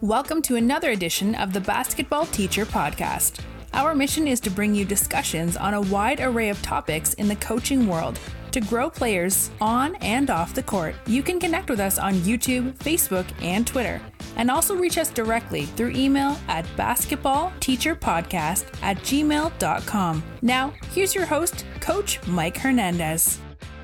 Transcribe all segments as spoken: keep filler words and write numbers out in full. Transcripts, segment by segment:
Welcome to another edition of the Basketball Teacher Podcast. Our mission is to bring you discussions on a wide array of topics in the coaching world to grow players on and off the court. You can connect with us on YouTube, Facebook, and Twitter, and also reach us directly through email at basketballteacherpodcast at gmail dot com. Now, here's your host, Coach Mike Hernandez.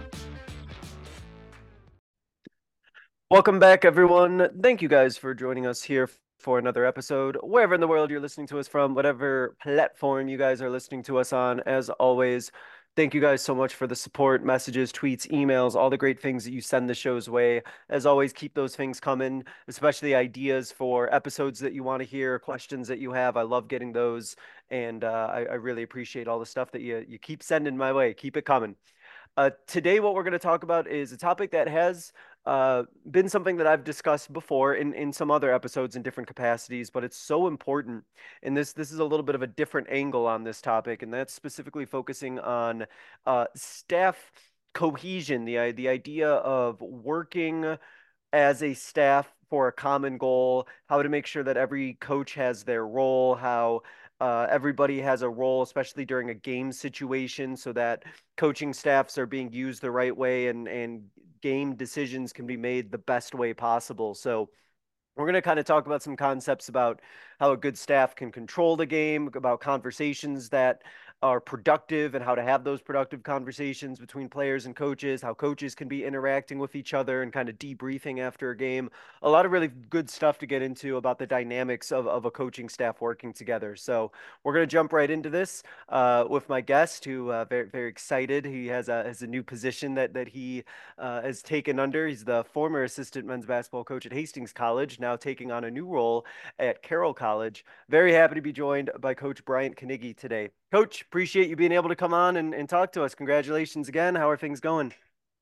Welcome back, everyone. Thank you guys for joining us here for another episode, wherever in the world you're listening to us from, whatever platform you guys are listening to us on. As always, thank you guys so much for the support, messages, tweets, emails, all the great things that you send the show's way. As always, keep those things coming, especially ideas for episodes that you want to hear, questions that you have. I love getting those, and uh, I, I really appreciate all the stuff that you, you keep sending my way. Keep it coming. Uh, today, what we're going to talk about is a topic that has uh, been something that I've discussed before in, in some other episodes in different capacities, but it's so important. And this this is a little bit of a different angle on this topic, and that's specifically focusing on uh, staff cohesion, the, the idea of working as a staff for a common goal, how to make sure that every coach has their role, how uh, everybody has a role, especially during a game situation, so that coaching staffs are being used the right way and, and game decisions can be made the best way possible. So we're going to kind of talk about some concepts about how a good staff can control the game, about conversations that are productive and how to have those productive conversations between players and coaches, how coaches can be interacting with each other and kind of debriefing after a game. A lot of really good stuff to get into about the dynamics of, of a coaching staff working together. So we're going to jump right into this uh, with my guest, who uh, very, very excited. He has a, has a new position that, that he uh, has taken under. He's the former assistant men's basketball coach at Hastings College, now taking on a new role at Carroll College. Very happy to be joined by Coach Bryant Knigge today. Coach, appreciate you being able to come on and, and talk to us. Congratulations again. How are things going?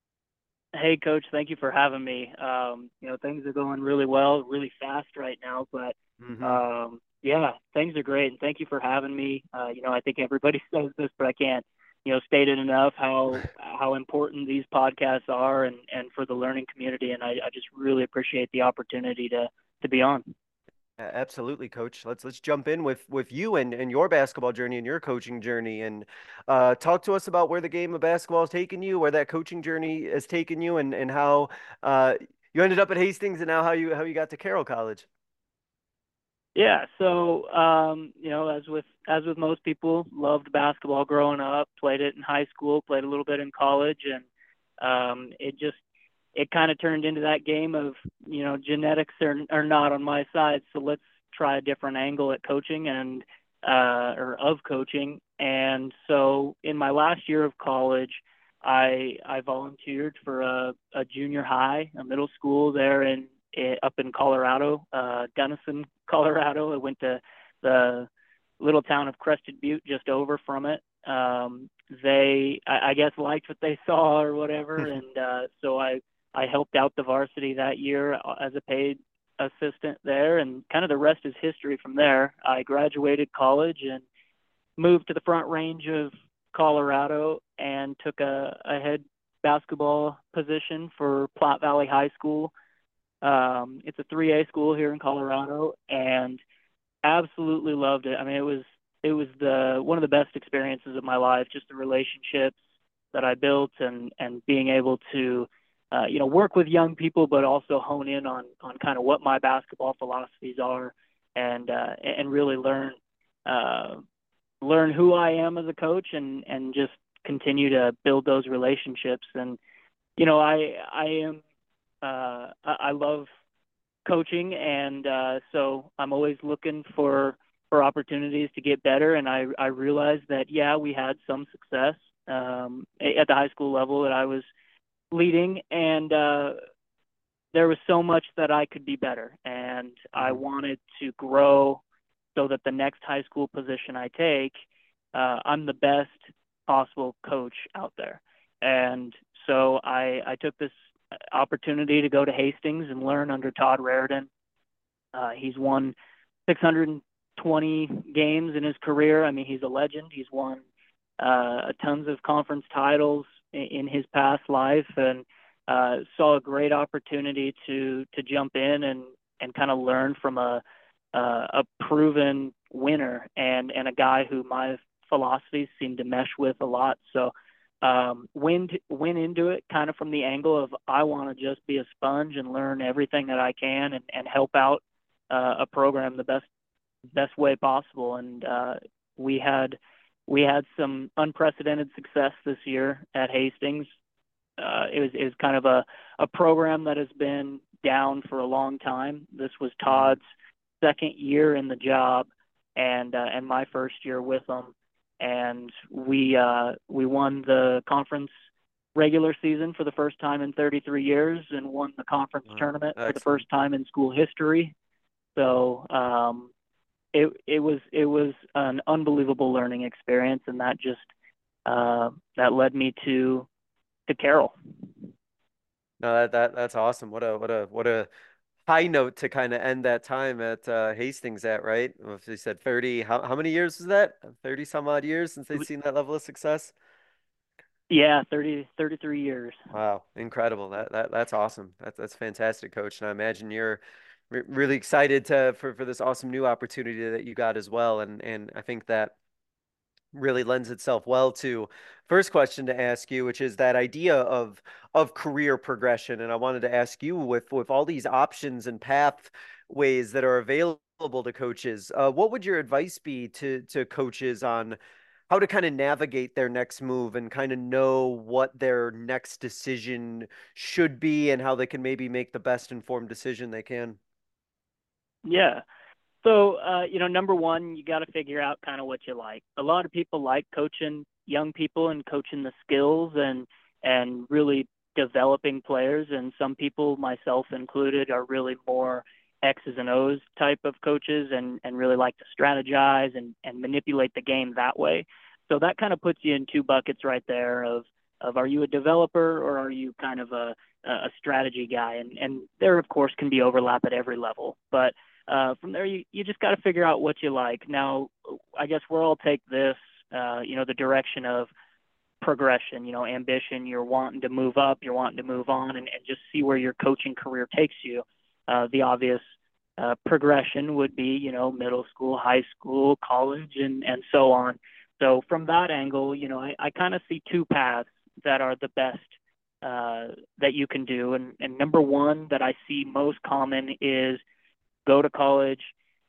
Hey, Coach, thank you for having me. Um, you know, things are going really well, really fast right now, but Mm-hmm. um, yeah, things are great. And thank you for having me. Uh, you know, I think everybody says this, but I can't, you know, state it enough how how important these podcasts are and, and for the learning community. And I, I just really appreciate the opportunity to to be on. Absolutely, Coach. Let's let's jump in with with you and, and your basketball journey and your coaching journey, and uh, talk to us about where the game of basketball has taken you, where that coaching journey has taken you, and and how uh, you ended up at Hastings, and now how you how you got to Carroll College. Yeah, so um, you know, as with as with most people, loved basketball growing up, played it in high school, played a little bit in college, and um, it just it kind of turned into that game of, you know, genetics are, are not on my side, so let's try a different angle at coaching and uh, or of coaching. And so in my last year of college, I I volunteered for a, a junior high, a middle school there in up in Colorado, uh, Denison, Colorado. I went to the little town of Crested Butte just over from it. Um, they, I, I guess, liked what they saw or whatever, and uh, so I I helped out the varsity that year as a paid assistant there, and kind of the rest is history from there. I graduated college and moved to the Front Range of Colorado and took a, a head basketball position for Platte Valley High School. Um, it's a three A school here in Colorado, and absolutely loved it. I mean, it was it was the one of the best experiences of my life, just the relationships that I built and, and being able to Uh, you know, work with young people, but also hone in on on kind of what my basketball philosophies are, and uh, and really learn uh, learn who I am as a coach, and, and just continue to build those relationships. And you know, I I am uh, I, I love coaching, and uh, so I'm always looking for for opportunities to get better. And I I realized that yeah, we had some success um, at the high school level that I was leading, and uh, there was so much that I could be better, and I wanted to grow so that the next high school position I take, uh, I'm the best possible coach out there. And so I, I took this opportunity to go to Hastings and learn under Todd Raridan. Uh, he's won six hundred twenty games in his career. I mean, he's a legend. He's won uh, tons of conference titles in his past life, and uh, saw a great opportunity to to jump in and and kind of learn from a uh, a proven winner and and a guy who my philosophies seem to mesh with a lot. So um, went went into it kind of from the angle of I want to just be a sponge and learn everything that I can and, and help out uh, a program the best best way possible. And uh, we had we had some unprecedented success this year at Hastings. Uh, it was it was kind of a a program that has been down for a long time. This was Todd's second year in the job, and uh, and my first year with him. And we uh, we won the conference regular season for the first time in thirty-three years, and won the conference Wow, tournament excellent. for the first time in school history. So um, it it was it was an unbelievable learning experience, and that just uh, that led me to to Carroll. No, that, that that's awesome. What a what a what a high note to kind of end that time at uh, Hastings at, right? Well, if they said thirty, how how many years was that? thirty some odd years since they've seen that level of success? Yeah, thirty, thirty-three years. Wow, incredible. That that that's awesome. That's that's fantastic, coach. And I imagine you're re really excited to for for this awesome new opportunity that you got as well. And and I think that really lends itself well to first question to ask you, which is that idea of of career progression. And I wanted to ask you, with with all these options and pathways that are available to coaches, uh, what would your advice be to to coaches on how to kind of navigate their next move and kind of know what their next decision should be and how they can maybe make the best informed decision they can? Yeah. So, uh, you know, number one, you got to figure out kind of what you like. A lot of people like coaching young people and coaching the skills and and really developing players. And some people, myself included, are really more X's and O's type of coaches and and really like to strategize and and manipulate the game that way. So that kind of puts you in two buckets right there of of are you a developer or are you kind of a a strategy guy? And and there of course can be overlap at every level, but uh, from there, you, you just got to figure out what you like. Now, I guess we'll all take this, uh, you know, the direction of progression, you know, ambition. You're wanting to move up, you're wanting to move on, and, and just see where your coaching career takes you. Uh, the obvious uh, progression would be, you know, middle school, high school, college, and, and so on. So from that angle, you know, I, I kind of see two paths that are the best uh, that you can do. And, and number one that I see most common is go to college,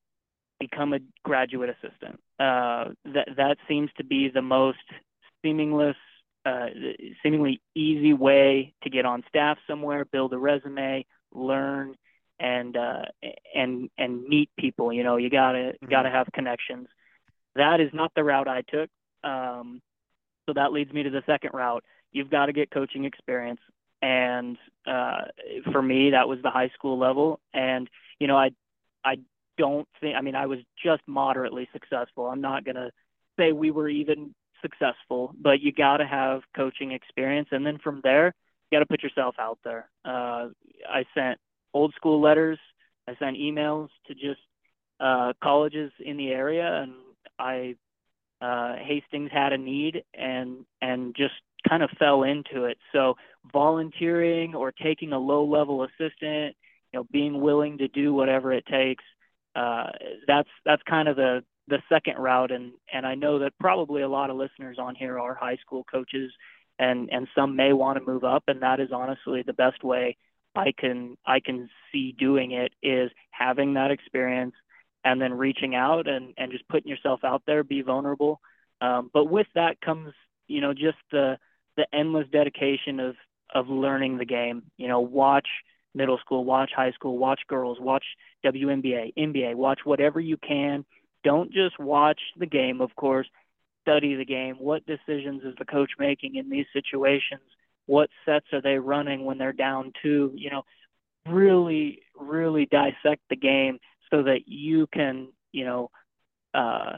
become a graduate assistant. Uh, that that seems to be the most seamless, uh, seemingly easy way to get on staff somewhere, build a resume, learn, and uh, and and meet people. You know, you gotta Mhm. gotta have connections. That is not the route I took. Um, so that leads me to the second route. You've got to get coaching experience, and uh, for me, that was the high school level. And you know, I I don't think, I mean, I was just moderately successful. I'm not going to say we were even successful, but you got to have coaching experience. And then from there, you got to put yourself out there. Uh, I sent old school letters. I sent emails to just uh, colleges in the area. And I, uh, Hastings had a need and, and just kind of fell into it. So volunteering or taking a low level assistant, you know, being willing to do whatever it takes. Uh, that's that's kind of the the second route, and and I know that probably a lot of listeners on here are high school coaches, and and some may want to move up, and that is honestly the best way I can I can see doing it is having that experience, and then reaching out and and just putting yourself out there, be vulnerable. Um, but with that comes, you know, just the the endless dedication of of learning the game. You know, watch middle school, watch high school, watch girls, watch W N B A, N B A, watch whatever you can. Don't just watch the game, of course. Study the game. What decisions is the coach making in these situations? What sets are they running when they're down two? You know, really, really dissect the game so that you can, you know, uh,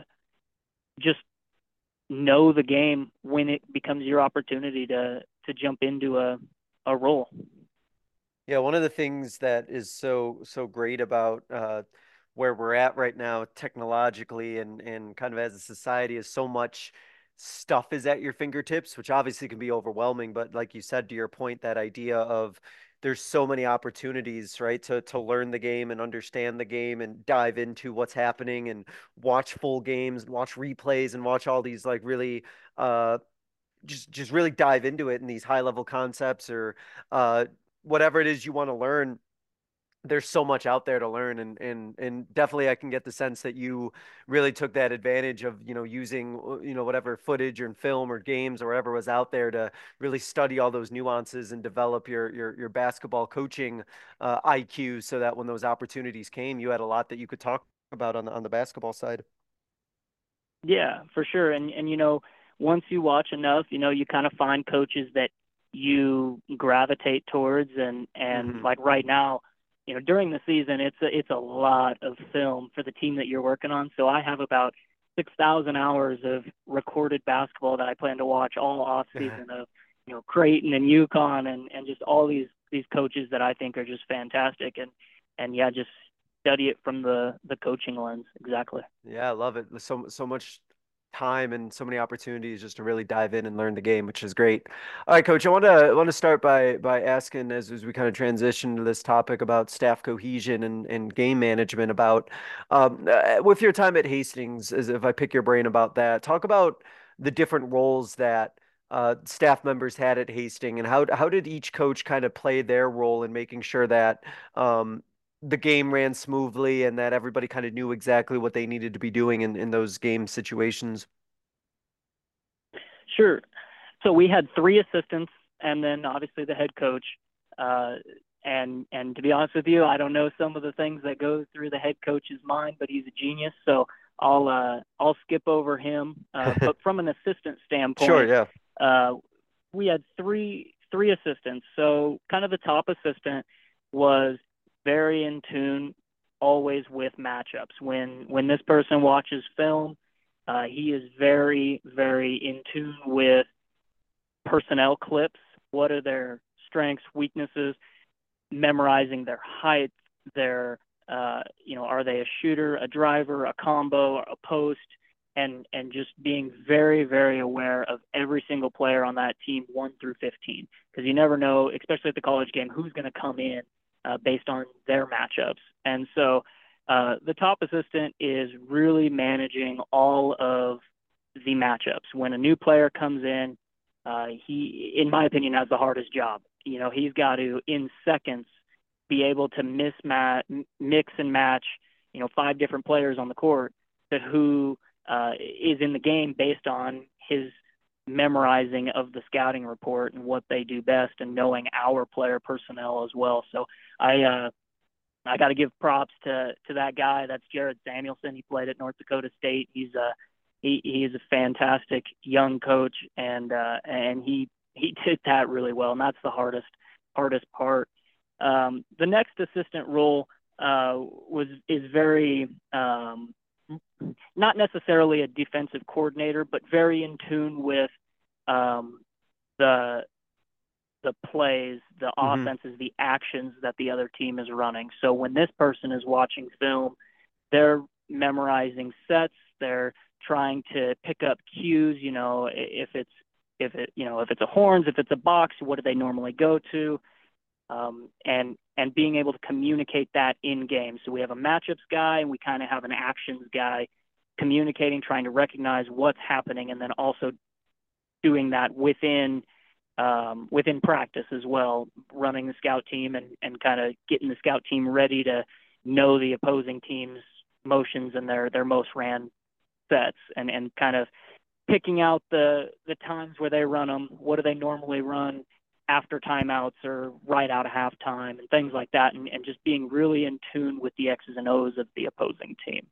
just know the game when it becomes your opportunity to to jump into a, a role. Yeah, one of the things that is so so great about uh, where we're at right now technologically and and kind of as a society is so much stuff is at your fingertips, which obviously can be overwhelming. But like you said, to your point, that idea of there's so many opportunities, right, to to learn the game and understand the game and dive into what's happening and watch full games and watch replays and watch all these like really uh just just really dive into it in these high level concepts or uh whatever it is you want to learn. There's so much out there to learn, and and and definitely I can get the sense that you really took that advantage of, you know, using uh, you know, whatever footage or film or games or whatever was out there to really study all those nuances and develop your your your basketball coaching uh, I Q, so that when those opportunities came, you had a lot that you could talk about on the on the basketball side. Yeah, for sure. And and you know, once you watch enough, you know, you kind of find coaches that you gravitate towards, and and Hmm. like right now, you know, during the season, it's a it's a lot of film for the team that you're working on. So I have about six thousand hours of recorded basketball that I plan to watch all off season of, you know, Creighton and UConn and and just all these these coaches that I think are just fantastic, and and yeah, just study it from the the coaching lens. Exactly. Yeah, I love it. So so much time and so many opportunities just to really dive in and learn the game, which is great. All right, Coach, I want to I want to start by by asking as as we kind of transition to this topic about staff cohesion and and game management. About um, uh, with your time at Hastings, as if I pick your brain about that, talk about the different roles that uh, staff members had at Hastings, and how how did each coach kind of play their role in making sure that um, the game ran smoothly and that everybody kind of knew exactly what they needed to be doing in, in those game situations. Sure. So we had three assistants and then obviously the head coach. Uh, and and to be honest with you, I don't know some of the things that go through the head coach's mind, but he's a genius. So I'll uh, I'll skip over him. Uh, but from an assistant Sure, standpoint, yeah. uh, we had three three assistants. So kind of the top assistant was very in tune, always with matchups. When when this person watches film, uh, he is very very in tune with personnel clips. What are their strengths, weaknesses? Memorizing their height, their uh, you know, are they a shooter, a driver, a combo, a post, and and just being very very aware of every single player on that team one through fifteen, because you never know, especially at the college game, who's going to come in uh, based on their matchups. And so uh, the top assistant is really managing all of the matchups. When a new player comes in, uh, he, in my opinion, has the hardest job. You know, he's got to, in seconds, be able to mismatch, mix and match, you know, five different players on the court to who uh, is in the game based on his memorizing of the scouting report and what they do best, and knowing our player personnel as well. So I, uh, I got to give props to to that guy. That's Jared Samuelson. He played at North Dakota State. He's a he, he is a fantastic young coach, and uh, and he he did that really well, and that's the hardest hardest part. Um, the next assistant role uh, was is very um, not necessarily a defensive coordinator, but very in tune with um, the the plays, the Hmm. offenses, the actions that the other team is running. So when this person is watching film, they're memorizing sets, they're trying to pick up cues, you know, if it's if it you know, if it's a horns, if it's a box, what do they normally go to? Um, and and being able to communicate that in game. So we have a matchups guy and we kind of have an actions guy, communicating, trying to recognize what's happening, and then also doing that within um, within practice as well, running the scout team and, and kind of getting the scout team ready to know the opposing team's motions and their, their most ran sets, and, and kind of picking out the, the times where they run them. What do they normally run after timeouts or right out of halftime and things like that, and, and just being really in tune with the X's and O's of the opposing team.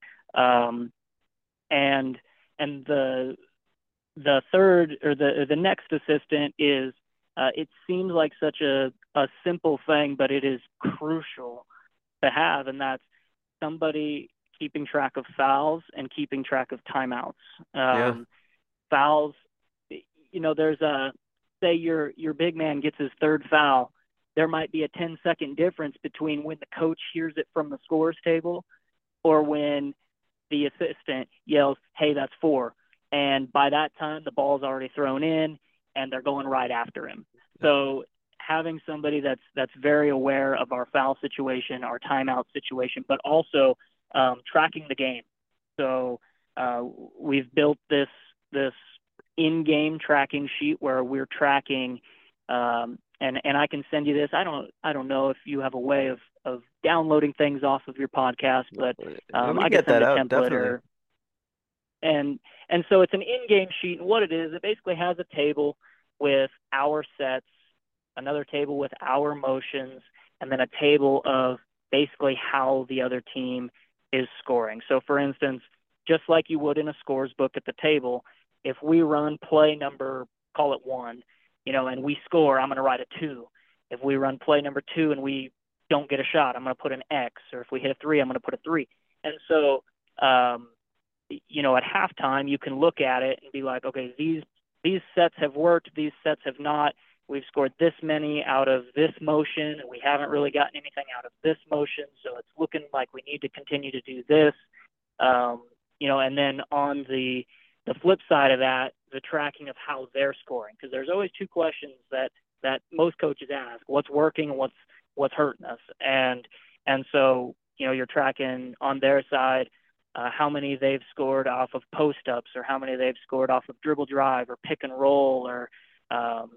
Um, and and the the third or the the next assistant is uh, it seems like such a, a simple thing, but it is crucial to have, and that's somebody keeping track of fouls and keeping track of timeouts. Yeah. Um, fouls, you know, there's a, say your your big man gets his third foul, there might be a ten second difference between when the coach hears it from the scores table or when the assistant yells, "Hey, that's four." And by that time, the ball's already thrown in, and they're going right after him. So having somebody that's that's very aware of our foul situation, our timeout situation, but also um, tracking the game. So uh, we've built this this in-game tracking sheet where we're tracking, um, and and I can send you this. I don't I don't know if you have a way of of downloading things off of your podcast, but um, we I get could send that a out, template definitely. or and and so it's an in-game sheet. And what it is, it basically has a table with our sets, another table with our motions, and then a table of basically how the other team is scoring. So for instance, just like you would in a scores book at the table, if we run play number, call it one, you know, and we score, I'm going to write a two. If we run play number two and we don't get a shot, I'm going to put an X. Or if we hit a three, I'm going to put a three. And so, um, you know, at halftime, you can look at it and be like, okay, these these sets have worked, these sets have not. We've scored this many out of this motion, and we haven't really gotten anything out of this motion, so it's looking like we need to continue to do this. Um, you know, and then on the the flip side of that, the tracking of how they're scoring, because there's always two questions that that most coaches ask: what's working and what's what's hurting us. And and so, you know, you're tracking on their side uh, how many they've scored off of post-ups, or how many they've scored off of dribble drive or pick and roll, or um,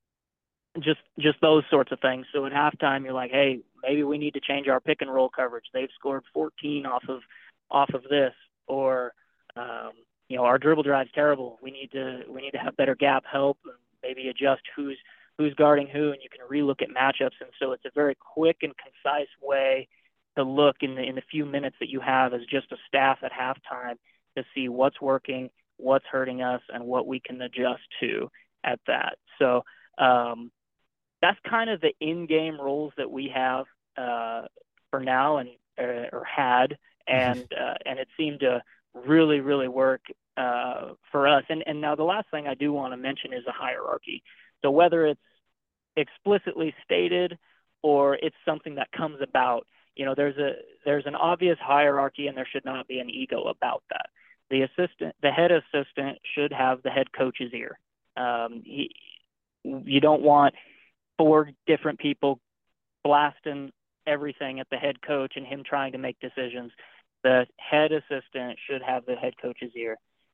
just just those sorts of things. So at halftime, you're like, hey, maybe we need to change our pick and roll coverage. They've scored fourteen off of off of this, or um, you know, our dribble drive's terrible. We need to we need to have better gap help and maybe adjust who's who's guarding who, and you can relook at matchups. And so it's a very quick and concise way to look in the in the few minutes that you have as just a staff at halftime to see what's working, what's hurting us, and what we can adjust to at that. So um, that's kind of the in-game rules that we have uh, for now, and uh, or had, and uh, and it seemed to really, really work uh, for us. And and now the last thing I do want to mention is a hierarchy. So whether it's explicitly stated or it's something that comes about, you know, there's a there's an obvious hierarchy, and there should not be an ego about that. The assistant, the head assistant, should have the head coach's ear. Um, he, you don't want four different people blasting everything at the head coach and him trying to make decisions. The head assistant should have the head coach's ear.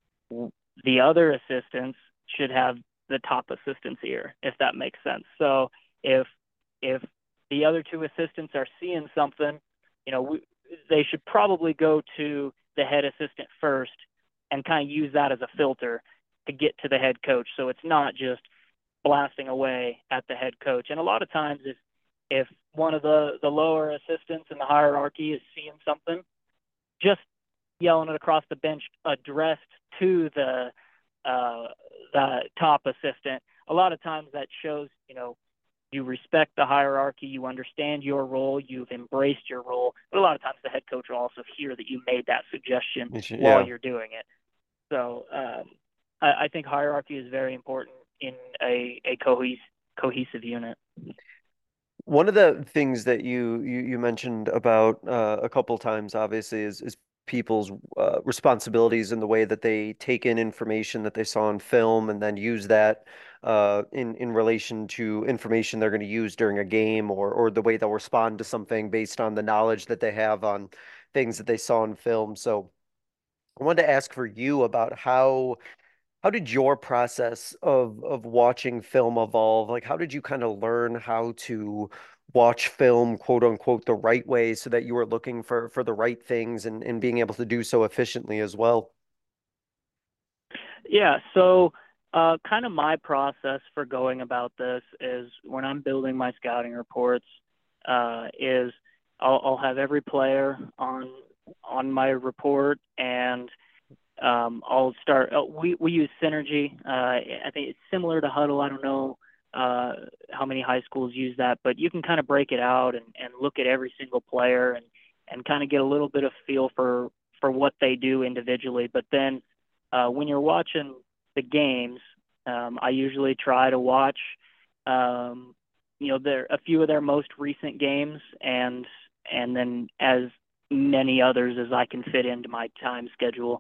The other assistants should have the top assistant's ear, if that makes sense. So if if the other two assistants are seeing something, you know, we, they should probably go to the head assistant first and kind of use that as a filter to get to the head coach. So it's not just blasting away at the head coach. And a lot of times if if one of the, the lower assistants in the hierarchy is seeing something, just yelling it across the bench addressed to the uh, the top assistant, a lot of times that shows, you know, you respect the hierarchy, you understand your role, you've embraced your role. But a lot of times the head coach will also hear that you made that suggestion Yeah. while you're doing it. So um, I, I think hierarchy is very important in a, a cohes- cohesive unit. One of the things that you you, you mentioned about uh, a couple times, obviously, is is people's uh, responsibilities in the way that they take in information that they saw on film and then use that uh, in in relation to information they're going to use during a game, or or the way they'll respond to something based on the knowledge that they have on things that they saw on film. So I wanted to ask for you about how how did your process of of watching film evolve? Like, how did you kind of learn how to watch film, quote unquote, the right way so that you were looking for for the right things and, and being able to do so efficiently as well? Yeah, so uh, kind of my process for going about this is when I'm building my scouting reports, uh, is I'll, I'll have every player on on my report, and um, I'll start. Uh, we we use Synergy. Uh, I think it's similar to Huddle. I don't know uh, how many high schools use that, but you can kind of break it out and, and look at every single player and and kind of get a little bit of feel for for what they do individually. But then uh, when you're watching the games, um, I usually try to watch, um, you know, their a few of their most recent games, and and then as many others as I can fit into my time schedule.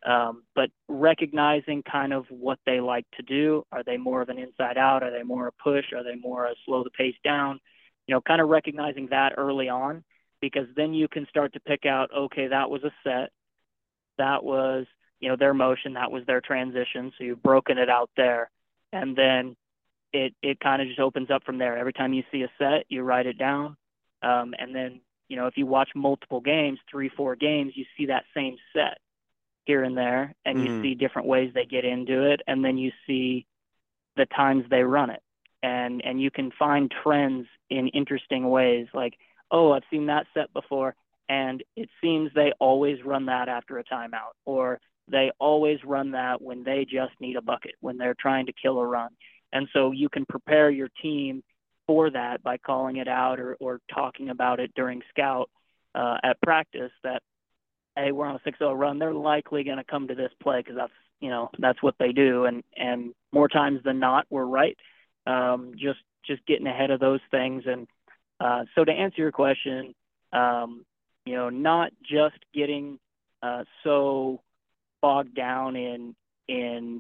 Um, but recognizing kind of what they like to do. Are they more of an inside out? Are they more a push? Are they more a slow the pace down? You know, kind of recognizing that early on, because then you can start to pick out, okay, that was a set. That was, you know, their motion. That was their transition. So you've broken it out there. And then it, it kind of just opens up from there. Every time you see a set, you write it down. Um, and then, you know, if you watch multiple games, three, four games, you see that same set here and there, and you Mm-hmm. see different ways they get into it, and then you see the times they run it. And and you can find trends in interesting ways, like, oh, I've seen that set before, and it seems they always run that after a timeout, or they always run that when they just need a bucket, when they're trying to kill a run. And so you can prepare your team for that by calling it out or, or talking about it during scout uh, at practice, that hey, we're on a six oh run, they're likely going to come to this play because that's, you know, that's what they do. And, and more times than not, we're right. Um, just, just getting ahead of those things. And uh, so to answer your question, um, you know, not just getting uh, so bogged down in, in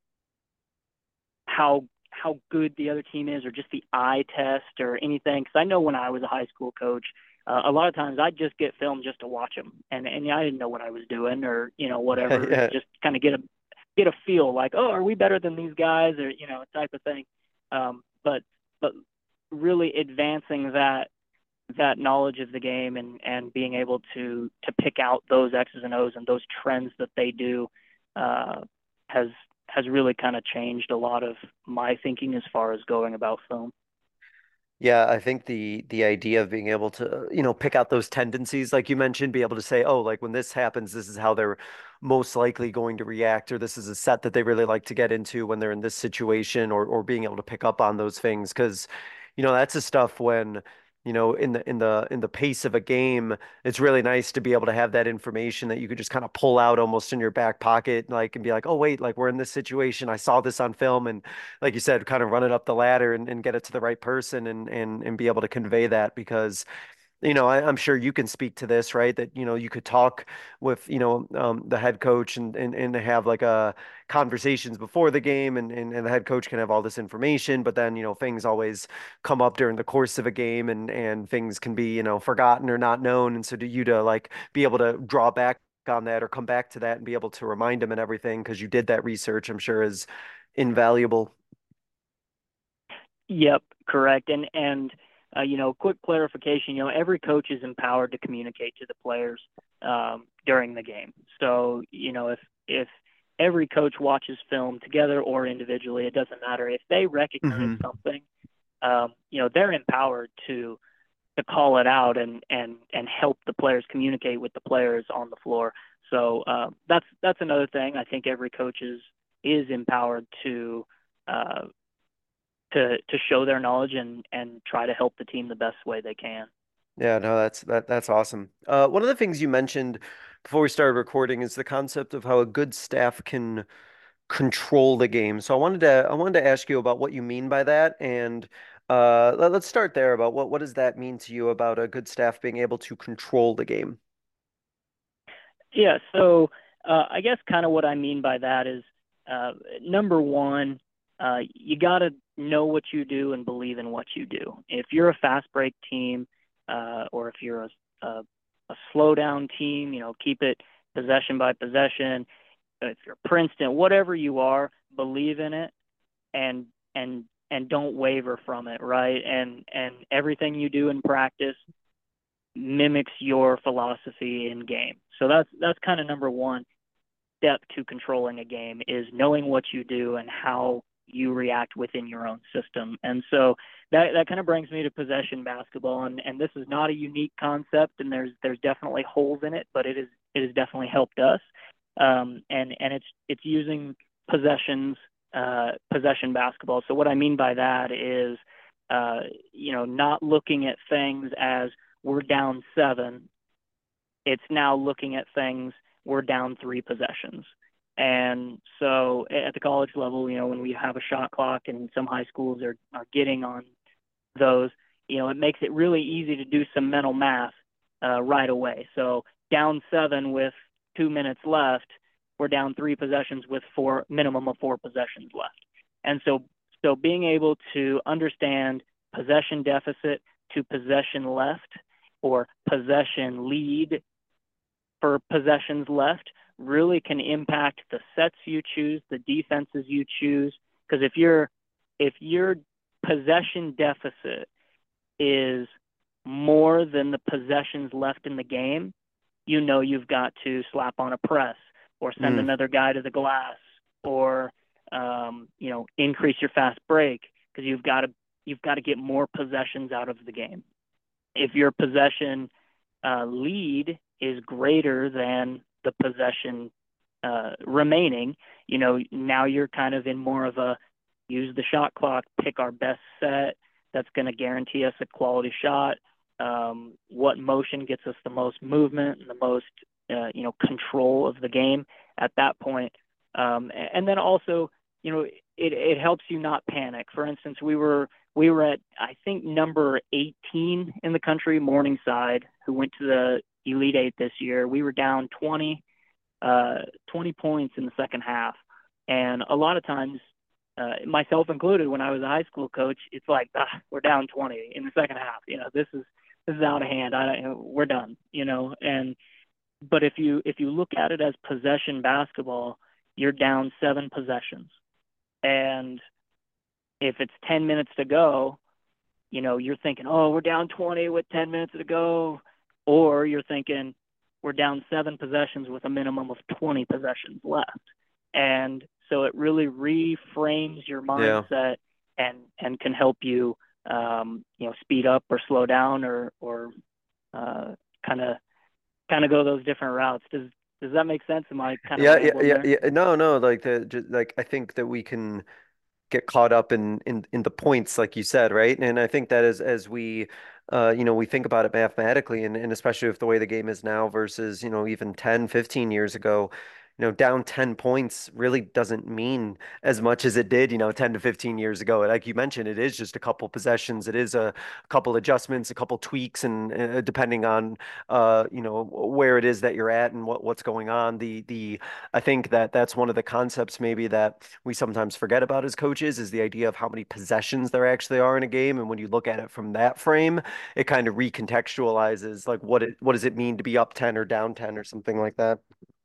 how, how good the other team is, or just the eye test or anything. Cause I know when I was a high school coach, Uh, a lot of times I'd just get film just to watch them, and and I didn't know what I was doing, or you know whatever, Yeah. just kind of get a get a feel like, oh, are we better than these guys, or you know type of thing. Um, but but really advancing that that knowledge of the game, and and being able to to pick out those X's and O's and those trends that they do uh, has has really kind of changed a lot of my thinking as far as going about film. Yeah, I think the the idea of being able to, you know, pick out those tendencies, like you mentioned, be able to say, oh, like when this happens, this is how they're most likely going to react, or this is a set that they really like to get into when they're in this situation, or or being able to pick up on those things, because, you know, that's the stuff when, you know, in the in the in the pace of a game, it's really nice to be able to have that information that you could just kind of pull out almost in your back pocket, like, and be like, oh, wait, like we're in this situation. I saw this on film, and like you said, kind of run it up the ladder and, and get it to the right person, and and and be able to convey that, because you know I, I'm sure you can speak to this, right? That you know you could talk with you know um, the head coach, and, and and have like a conversations before the game, and, and and the head coach can have all this information, but then you know things always come up during the course of a game, and and things can be you know forgotten or not known, and so to you to like be able to draw back on that or come back to that and be able to remind them and everything because you did that research, I'm sure is invaluable. Yep, correct. And and uh, you know, quick clarification. You know, every coach is empowered to communicate to the players um, during the game. So you know, if if every coach watches film together or individually, it doesn't matter. If they recognize Hmm. something, um, you know, they're empowered to to call it out and and and help the players communicate with the players on the floor. So uh, that's that's another thing. I think every coach is is empowered to. Uh, to to show their knowledge and and try to help the team the best way they can. Yeah, no, that's that that's awesome. Uh, one of the things you mentioned before we started recording is the concept of how a good staff can control the game. So I wanted to I wanted to ask you about what you mean by that, and uh, let, let's start there about what what does that mean to you about a good staff being able to control the game? Yeah, so uh, I guess kind of what I mean by that is uh, number one, uh, you got to know what you do and believe in what you do. If you're a fast break team, uh, or if you're a, a, a slow down team, you know, keep it possession by possession. If you're Princeton, whatever you are, believe in it and and and don't waver from it, right? And and everything you do in practice mimics your philosophy in game. So that's that's kind of number one step to controlling a game, is knowing what you do and how you react within your own system. And so that that kind of brings me to possession basketball, and and this is not a unique concept, and there's there's definitely holes in it, but it is it has definitely helped us. Um, and and it's it's using possessions uh, possession basketball. So what I mean by that is, uh, you know, not looking at things as we're down seven. It's now looking at things, we're down three possessions. And so at the college level, you know, when we have a shot clock, and some high schools are, are getting on those, you know, it makes it really easy to do some mental math uh, right away. So down seven with two minutes left, we're down three possessions with four minimum of four possessions left. And so, so being able to understand possession deficit to possession left or possession lead for possessions left really can impact the sets you choose, the defenses you choose. Because if you're if your possession deficit is more than the possessions left in the game, you know you've got to slap on a press or send mm. another guy to the glass or um, you know increase your fast break because you've got to you've got to get more possessions out of the game. If your possession uh, lead is greater than the possession uh, remaining, you know, now you're kind of in more of a use the shot clock, pick our best set that's going to guarantee us a quality shot. Um, what motion gets us the most movement and the most, uh, you know, control of the game at that point. Um, and then also, you know, it, it helps you not panic. For instance, we were we were at, I think, number eighteen in the country, Morningside, who went to the Elite Eight this year. We were down twenty, uh, twenty points in the second half. And a lot of times, uh, myself included, when I was a high school coach, it's like, ah, we're down twenty in the second half. You know, this is this is out of hand. I don't, we're done. You know, and but if you if you look at it as possession basketball, you're down seven possessions, and if it's ten minutes to go, you know, you're thinking, oh, we're down twenty with ten minutes to go. Or you're thinking we're down seven possessions with a minimum of twenty possessions left. And so it really reframes your mindset yeah. and, and can help you, um, you know, speed up or slow down or, or uh, kind of kind of go those different routes. Does does that make sense? Am I kind of yeah, yeah, yeah, yeah. No, no, like the just, like I think that we can get caught up in in in the points, like you said, right? And I think that as as we uh you know we think about it mathematically, and, and especially with the way the game is now versus you know even ten fifteen years ago, you know down ten points really doesn't mean as much as it did you know ten to fifteen years ago. Like you mentioned, it is just a couple possessions, it is a, a couple adjustments, a couple tweaks, and uh, depending on uh you know where it is that you're at and what what's going on. The the I think that that's one of the concepts maybe that we sometimes forget about as coaches, is the idea of how many possessions there actually are in a game. And when you look at it from that frame, it kind of recontextualizes like what it what does it mean to be up ten or down ten or something like that.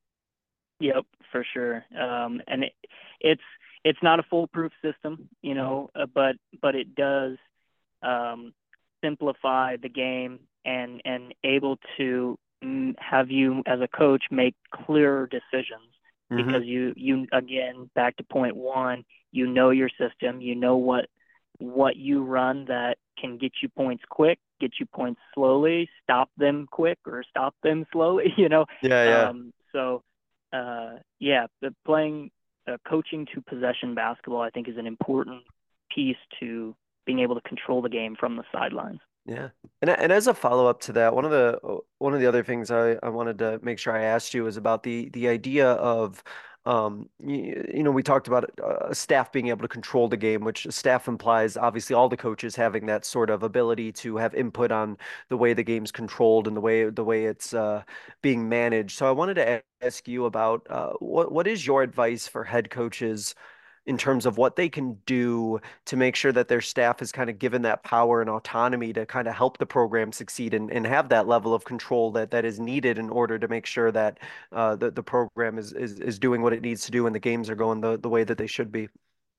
Yep, for sure. Um, and it, it's it's not a foolproof system, you know, uh, but but it does um, simplify the game and and able to mm, have you as a coach make clearer decisions Mm-hmm. because you you again back to point one, you know your system, you know what what you run that can get you points quick, get you points slowly, stop them quick or stop them slowly, you know. Yeah, yeah. Um, so. Uh, yeah, the playing, uh, coaching to possession basketball, I think, is an important piece to being able to control the game from the sidelines. Yeah. And and as a follow-up to that, one of the one of the other things I, I wanted to make sure I asked you was about the the idea of um you, you know we talked about uh, staff being able to control the game, which staff implies obviously all the coaches having that sort of ability to have input on the way the game's controlled and the way the way it's uh being managed. So I wanted to ask you about uh what what is your advice for head coaches in terms of what they can do to make sure that their staff is kind of given that power and autonomy to kind of help the program succeed and, and have that level of control that, that is needed in order to make sure that uh, the, the program is, is, is doing what it needs to do and the games are going the, the way that they should be?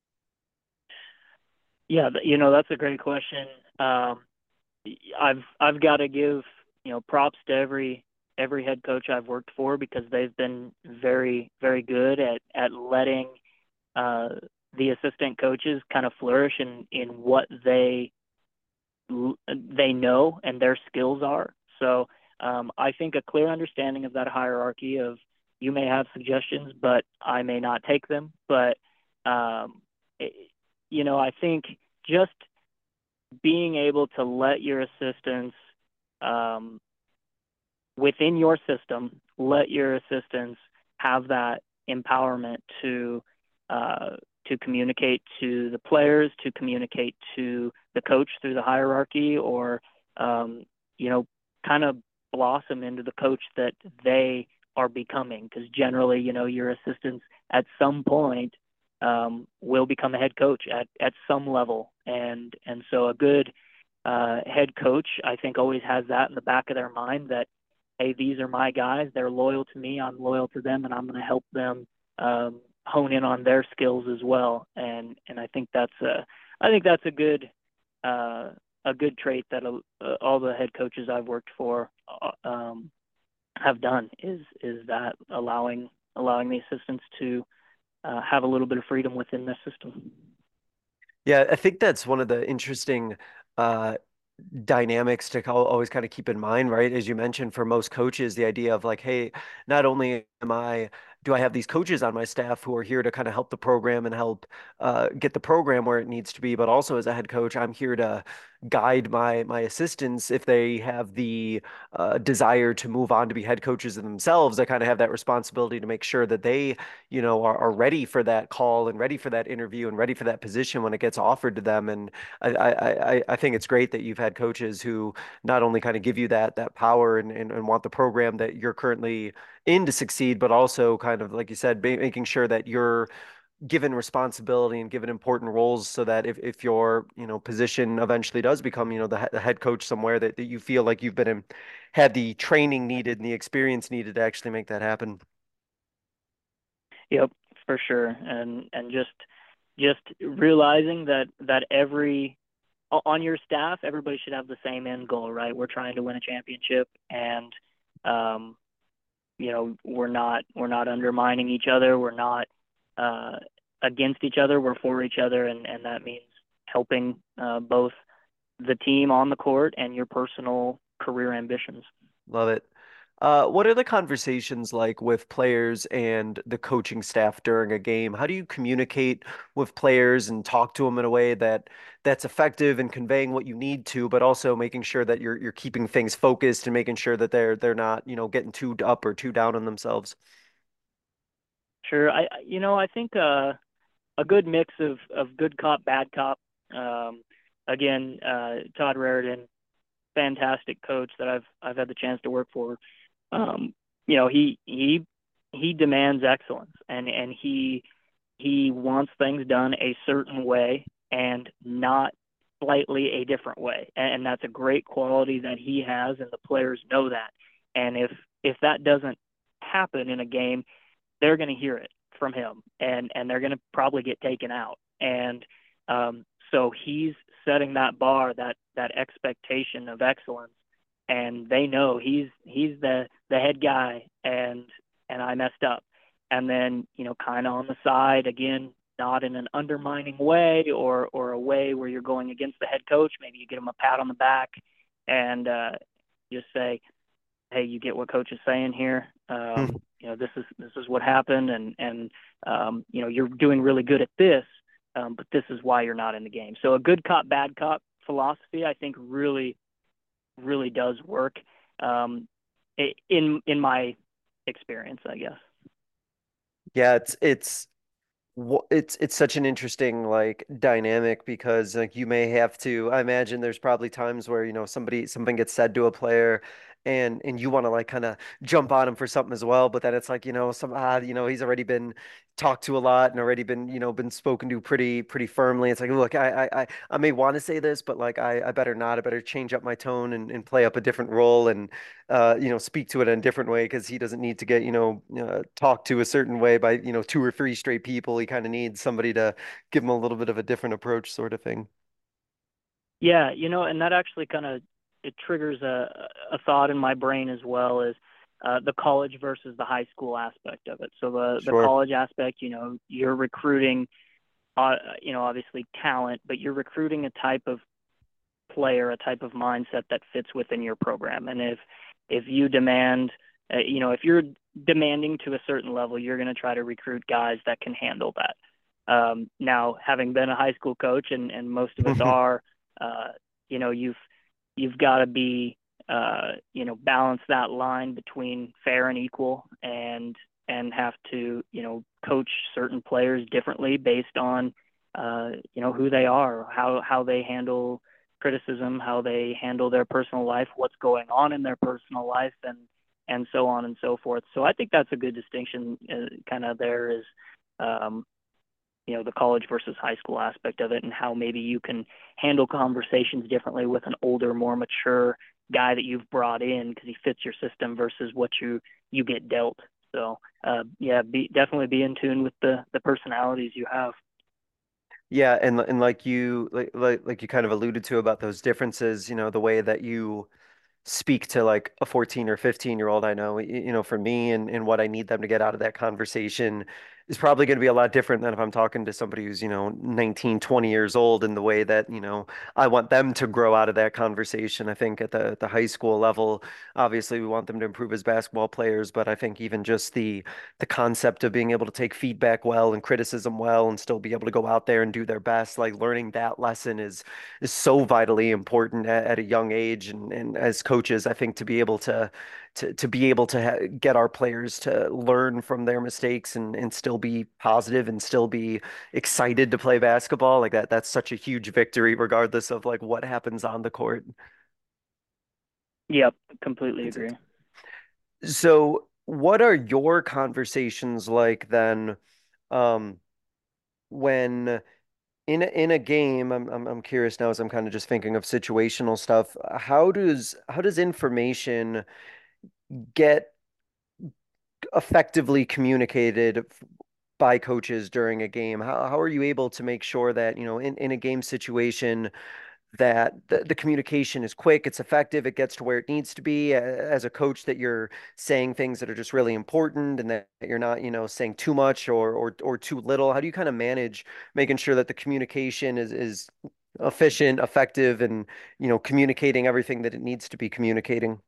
Yeah, you know, that's a great question. Um, I've I've got to give, you know, props to every every head coach I've worked for because they've been very, very good at, at letting uh, the assistant coaches kind of flourish in, in what they they know and their skills are. So um, I think a clear understanding of that hierarchy of you may have suggestions, but I may not take them. But, um, it, you know, I think just being able to let your assistants um, within your system, let your assistants have that empowerment to uh, to communicate to the players, to communicate to the coach through the hierarchy, or um, you know, kind of blossom into the coach that they are becoming, because generally, you know, your assistants at some point um, will become a head coach at, at some level. And, and so a good uh, head coach, I think, always has that in the back of their mind that, hey, these are my guys. They're loyal to me. I'm loyal to them, and I'm going to help them um, hone in on their skills as well. And, and I think that's a, I think that's a good, uh, a good trait that uh, all the head coaches I've worked for uh, um, have done is, is that allowing, allowing the assistants to uh, have a little bit of freedom within the system. Yeah, I think that's one of the interesting uh, dynamics to al- always kind of keep in mind, right? As you mentioned, for most coaches, the idea of like, hey, not only am I, do I have these coaches on my staff who are here to kind of help the program and help uh, get the program where it needs to be, but also as a head coach, I'm here to guide my my assistants if they have the uh, desire to move on to be head coaches themselves. I kind of have that responsibility to make sure that they, you know, are, are ready for that call and ready for that interview and ready for that position when it gets offered to them. And I, I, I I think it's great that you've had coaches who not only kind of give you that that power and, and, and want the program that you're currently in to succeed, but also kind of, like you said, ba- making sure that you're given responsibility and given important roles so that if, if your, you know, position eventually does become, you know, the, he- the head coach somewhere that, that you feel like you've been in, had the training needed and the experience needed to actually make that happen. Yep, for sure. And, and just, just realizing that, that every, on your staff, everybody should have the same end goal, right? We're trying to win a championship, and, um, you know, we're not, we're not undermining each other. We're not, uh, against each other. We're for each other. And, and that means helping, uh, both the team on the court and your personal career ambitions. Love it. Uh, what are the conversations like with players and the coaching staff during a game? How do you communicate with players and talk to them in a way that that's effective and conveying what you need to, but also making sure that you're you're keeping things focused and making sure that they're they're not, you know, getting too up or too down on themselves? Sure. I, you know, I think, uh, a good mix of, of good cop, bad cop. Um, again, uh, Todd Raridan, fantastic coach that I've, I've had the chance to work for. Um, you know, he, he, he demands excellence, and, and he, he wants things done a certain way and not slightly a different way. And that's a great quality that he has, and the players know that. And if, if that doesn't happen in a game, they're going to hear it from him, and, and they're going to probably get taken out. And um, so he's setting that bar, that, that expectation of excellence, and they know he's, he's the, the head guy, and, and I messed up. And then, you know, kind of on the side, again, not in an undermining way or, or a way where you're going against the head coach. Maybe you get him a pat on the back and uh, just say, hey, you get what coach is saying here. Um, you know, this is, this is what happened. And, and, um, you know, you're doing really good at this, um, but this is why you're not in the game. So a good cop, bad cop philosophy, I think really, really does work. Um, in, in my experience, I guess. Yeah, it's it's wh- it's it's such an interesting like dynamic because like you may have to, I imagine there's probably times where, you know, somebody something gets said to a player and and you want to like kind of jump on him for something as well, but then it's like, you know, some ah, you know, he's already been talked to a lot and already been, you know, been spoken to pretty pretty firmly. It's like, look, I I I I may want to say this, but like I I better not. I better change up my tone and and play up a different role and uh, you know, speak to it in a different way because he doesn't need to get, you know, uh, talked to a certain way by, you know, two or three straight people. He kind of needs somebody to give him a little bit of a different approach, sort of thing. Yeah, you know, and that actually kind of it triggers a a thought in my brain as well as uh, the college versus the high school aspect of it. So the the Sure. college aspect, you know, you're recruiting, uh, you know, obviously talent, but you're recruiting a type of player, a type of mindset that fits within your program. And if if you demand, uh, you know, if you're demanding to a certain level, you're going to try to recruit guys that can handle that. Um, now, having been a high school coach, and, and most of us are, uh, you know, you've you've got to be, uh, you know, balance that line between fair and equal, and and have to, you know, coach certain players differently based on, uh, you know, who they are, how how they handle criticism, how they handle their personal life, what's going on in their personal life, and and so on and so forth. So I think that's a good distinction uh, kind of there is, um, you know, the college versus high school aspect of it, and how maybe you can handle conversations differently with an older, more mature guy that you've brought in because he fits your system versus what you, you get dealt. So uh, yeah, be, definitely be in tune with the, the personalities you have. Yeah, and and like you like like like you kind of alluded to about those differences, you know, the way that you speak to like a fourteen or fifteen year old I know, y- you know, for me and, and what I need them to get out of that conversation is probably going to be a lot different than if I'm talking to somebody who's, you know, nineteen, twenty years old, in the way that, you know, I want them to grow out of that conversation. I think at the, the high school level, obviously we want them to improve as basketball players, but I think even just the the concept of being able to take feedback well and criticism well and still be able to go out there and do their best, like learning that lesson is is so vitally important at, at a young age. And, and as coaches, I think to be able to to to be able to ha get our players to learn from their mistakes and and still be positive and still be excited to play basketball, like that, that's such a huge victory, regardless of like what happens on the court. Yep, completely It's, it's, agree. so what are your conversations like then, um, when in a, in a game, I'm, I'm I'm curious now as I'm kind of just thinking of situational stuff. How does how does information get effectively communicated by coaches during a game? How how are you able to make sure that, you know, in, in a game situation that the, the communication is quick, it's effective, it gets to where it needs to be, uh, as a coach, that you're saying things that are just really important and that you're not, you know, saying too much or or or too little? How do you kind of manage making sure that the communication is is efficient, effective, and, you know, communicating everything that it needs to be communicating?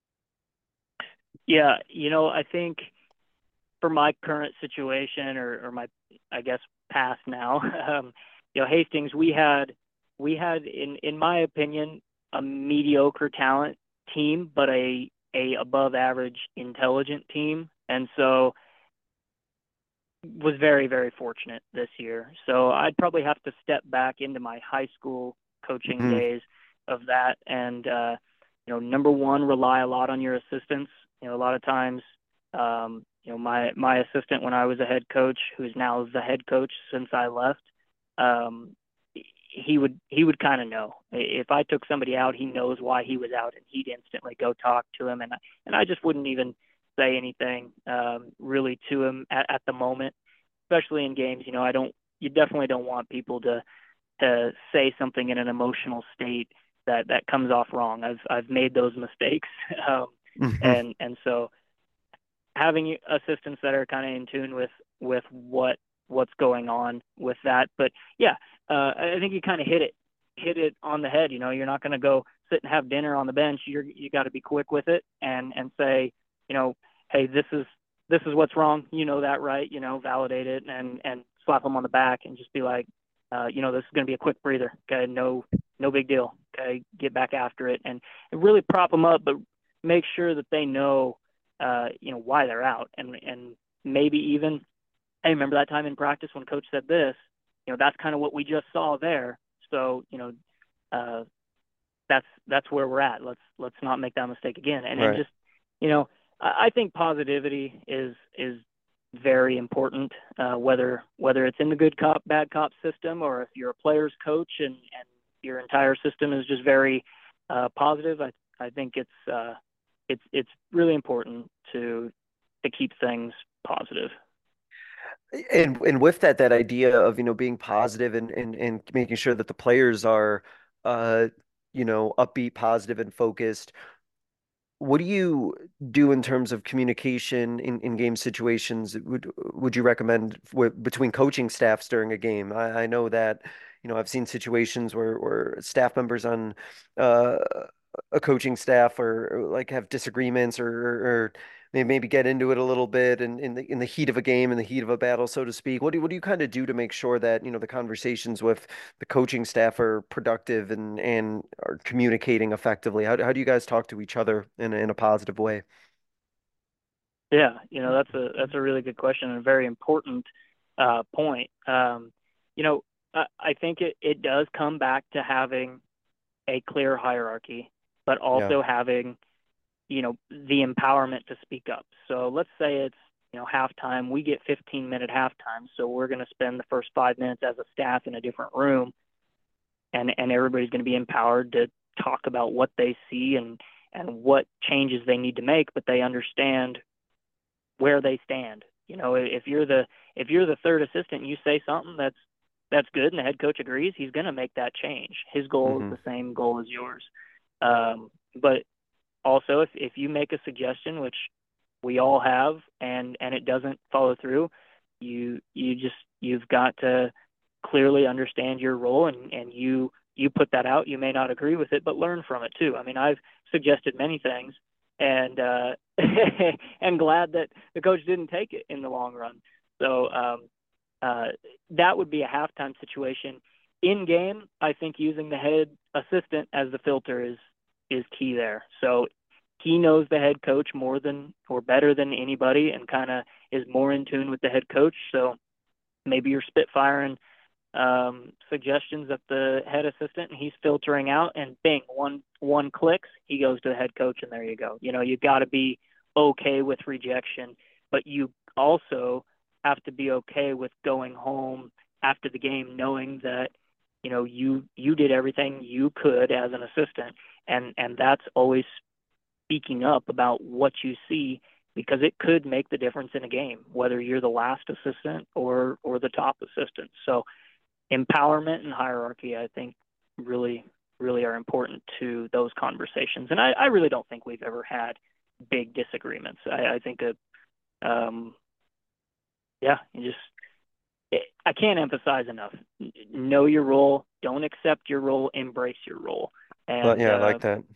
Yeah, you know, I think for my current situation, or, or my, I guess, past now, um, you know, Hastings, we had, we had, in, in my opinion, a mediocre talent team, but a, a above average intelligent team. And so was very, very fortunate this year. So I'd probably have to step back into my high school coaching Hmm. days of that. And, uh, you know, number one, rely a lot on your assistants. You know, a lot of times, um, you know, my, my assistant when I was a head coach, who's now the head coach since I left, um, he would he would kind of know if I took somebody out. He knows why he was out, and he'd instantly go talk to him, and I, and I just wouldn't even say anything um, really to him at, at the moment, especially in games. You know, I don't. You definitely don't want people to to say something in an emotional state that that comes off wrong. I've I've made those mistakes, um, Hmm. and and so having assistants that are kind of in tune with with what what's going on with that. But yeah, uh, I think you kind of hit it hit it on the head. You know, you're not going to go sit and have dinner on the bench. You're you got to be quick with it and and say, you know, hey, this is this is what's wrong. You know that, right? You know, validate it and and slap them on the back and just be like, uh, you know, this is going to be a quick breather. Okay, no no big deal. Okay, get back after it and, and really prop them up, but make sure that they know uh, you know, why they're out, and and maybe even, hey, remember that time in practice when coach said this? You know, that's kind of what we just saw there. So, you know, uh, that's that's where we're at. Let's let's not make that mistake again. And and Right. just, you know, I, I think positivity is is very important. Uh, whether whether it's in the good cop bad cop system, or if you're a player's coach and and your entire system is just very uh, positive. I I think it's uh, it's it's really important to to keep things positive. And and with that, that idea of, you know, being positive and and and making sure that the players are, uh, you know, upbeat, positive, and focused. What do you do in terms of communication in, in game situations? Would would you recommend with, between coaching staffs during a game? I, I know that, you know, I've seen situations where where staff members on uh, a coaching staff or, or like have disagreements, or, or maybe maybe get into it a little bit in, in the in the heat of a game, in the heat of a battle, so to speak. What do what do you kind of do to make sure that, you know, the conversations with the coaching staff are productive and and are communicating effectively? How how do you guys talk to each other in a, in a positive way? Yeah, you know, that's a that's a really good question and a very important uh, point. Um, you know, I, I think it, it does come back to having a clear hierarchy, but Yeah. also having you know, the empowerment to speak up. So let's say it's, you know, halftime. We get fifteen minute halftime. So we're going to spend the first five minutes as a staff in a different room, and, and everybody's going to be empowered to talk about what they see and, and what changes they need to make, but they understand where they stand. You know, if you're the, if you're the third assistant and you say something that's, that's good and the head coach agrees, he's going to make that change. His goal Mm-hmm. is the same goal as yours. Um, but also, if, if you make a suggestion, which we all have, and, and it doesn't follow through, you you just you've got to clearly understand your role, and, and you you put that out. You may not agree with it, but learn from it too. I mean, I've suggested many things, and uh, and glad that the coach didn't take it in the long run. So um, uh, that would be a halftime situation. In game, I think using the head assistant as the filter is is key there. So he knows the head coach more than or better than anybody, and kind of is more in tune with the head coach. So maybe you're spitfiring um, suggestions at the head assistant, and he's filtering out, and bing, one one clicks, he goes to the head coach, and there you go. You know, you've got to be okay with rejection, but you also have to be okay with going home after the game knowing that, you know, you you did everything you could as an assistant, and and that's always speaking up about what you see, because it could make the difference in a game, whether you're the last assistant or or the top assistant. So empowerment and hierarchy, I think, really, really are important to those conversations. And I, I really don't think we've ever had big disagreements. I, I think, a, um, yeah, you just, I can't emphasize enough. Know your role. Don't accept your role. Embrace your role. Well, And yeah, I uh, like that.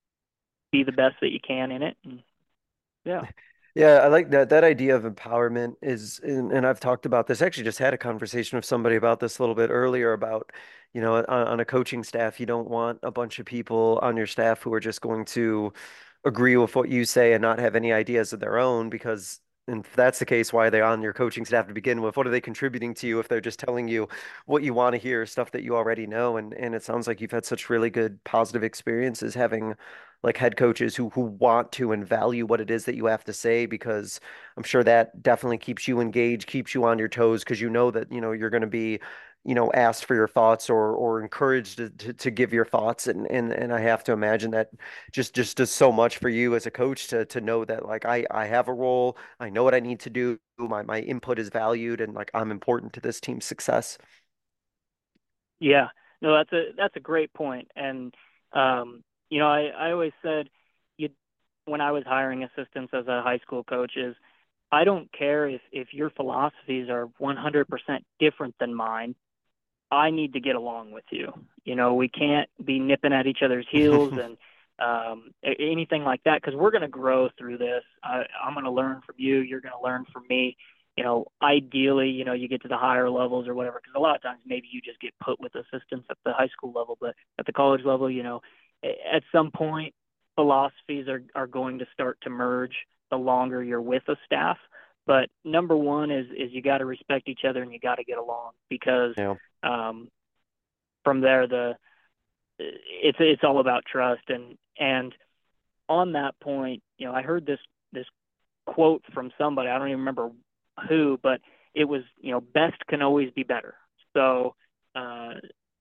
be the best that you can in it. And, yeah. Yeah, I like that. That idea of empowerment is, and, and I've talked about this. Actually, just had a conversation with somebody about this a little bit earlier about, you know, on, on a coaching staff, you don't want a bunch of people on your staff who are just going to agree with what you say and not have any ideas of their own, because and if that's the case, why are they on your coaching staff to begin with? What are they contributing to you if they're just telling you what you want to hear, stuff that you already know? And and it sounds like you've had such really good positive experiences having like head coaches who who want to and value what it is that you have to say, because I'm sure that definitely keeps you engaged, keeps you on your toes, because you know that, you know, you're going to be, you know, asked for your thoughts or or encouraged to, to, to give your thoughts. And, and and I have to imagine that just just does so much for you as a coach to to know that like I I have a role, I know what I need to do, my my input is valued, and like I'm important to this team's success. Yeah, no, that's a that's a great point. And um, you know, I, I always said, you when I was hiring assistants as a high school coach, is I don't care if if your philosophies are one hundred percent different than mine. I need to get along with you. You know, we can't be nipping at each other's heels and um, anything like that, because we're going to grow through this. I, I'm going to learn from you. You're going to learn from me. You know, ideally, you know, you get to the higher levels or whatever, because a lot of times maybe you just get put with assistants at the high school level, but at the college level, you know, at some point, philosophies are, are going to start to merge the longer you're with a staff. But number one is is you got to respect each other and you got to get along, because Yeah. um, from there the it's it's all about trust. And and on that point, you know, I heard this this quote from somebody, I don't even remember who, but it was, you know, best can always be better. So uh,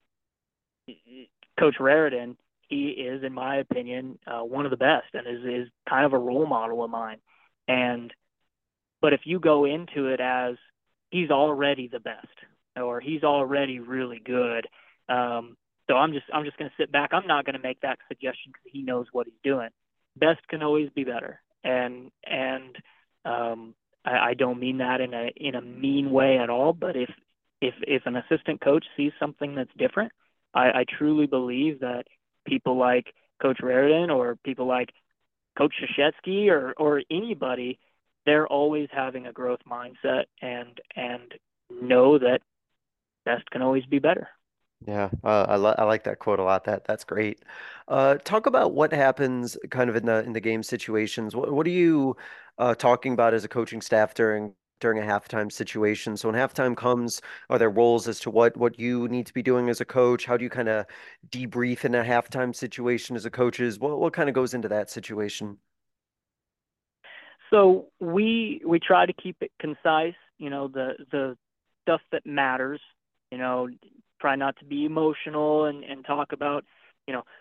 Coach Raridan, he is, in my opinion, uh, one of the best, and is is kind of a role model of mine. And but if you go into it as he's already the best, or he's already really good, um, so I'm just I'm just going to sit back. I'm not going to make that suggestion because he knows what he's doing. Best can always be better, and and um, I, I don't mean that in a in a mean way at all. But if if if an assistant coach sees something that's different, I, I truly believe that people like Coach Raridan or people like Coach Krzyzewski or or anybody, they're always having a growth mindset and and know that best can always be better. Yeah, uh, I, li I like that quote a lot. That that's great. Uh, talk about what happens kind of in the in the game situations. What what are you uh, talking about as a coaching staff during during a halftime situation? So when halftime comes, are there roles as to what what you need to be doing as a coach? How do you kind of debrief in a halftime situation as a coaches? What what kind of goes into that situation? So we we try to keep it concise, you know, the the stuff that matters, you know, try not to be emotional and, and talk about, you know,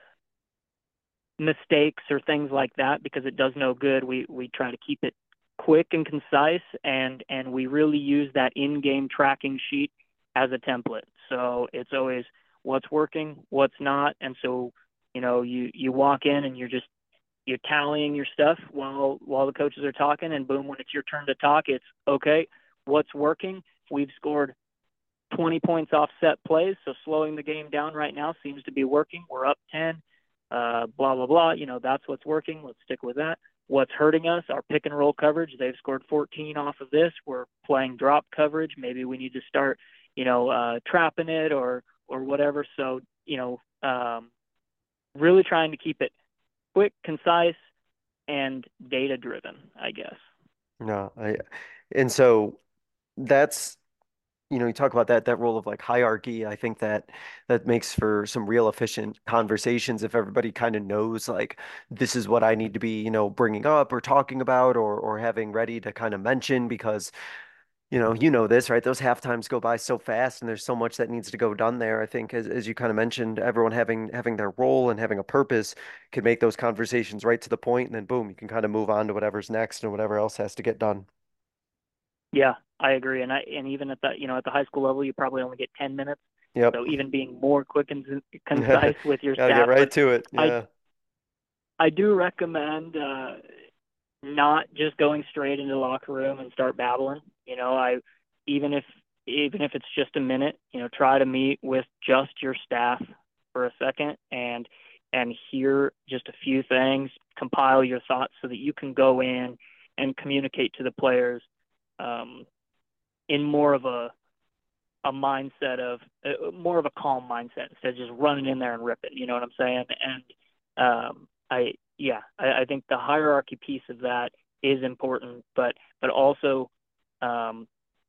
mistakes or things like that, because it does no good. We we try to keep it quick and concise, and and we really use that in-game tracking sheet as a template. So it's always what's working, what's not, and so you know you you walk in and you're just you're tallying your stuff while while the coaches are talking, and boom, when it's your turn to talk, it's okay, what's working? We've scored twenty points off set plays, so slowing the game down right now seems to be working. We're up ten, uh, blah, blah, blah. You know, that's what's working. Let's stick with that. What's hurting us? Our pick and roll coverage. They've scored fourteen off of this. We're playing drop coverage. Maybe we need to start, you know, uh, trapping it or or whatever. So, you know, um, really trying to keep it quick, concise, and data-driven, I guess. No, I, and so that's, you know, you talk about that that role of like hierarchy. I think that that makes for some real efficient conversations if everybody kind of knows like this is what I need to be, you know, bringing up or talking about or or having ready to kind of mention because, you know, you know this, right? Those half times go by so fast and there's so much that needs to go done there. I think as as you kind of mentioned, everyone having having their role and having a purpose can make those conversations right to the point and then boom, you can kind of move on to whatever's next and whatever else has to get done. Yeah, I agree. And I and even at the you know at the high school level, you probably only get ten minutes. Yep. So even being more quick and concise with your Gotta get staff. right But to it. I Yeah. I do recommend uh, not just going straight into the locker room and start babbling. You know, I even if even if it's just a minute, you know, try to meet with just your staff for a second and and hear just a few things, compile your thoughts so that you can go in and communicate to the players um, in more of a a mindset of uh, more of a calm mindset instead of just running in there and ripping. You know what I'm saying? And um, I yeah, I, I think the hierarchy piece of that is important, but but also um,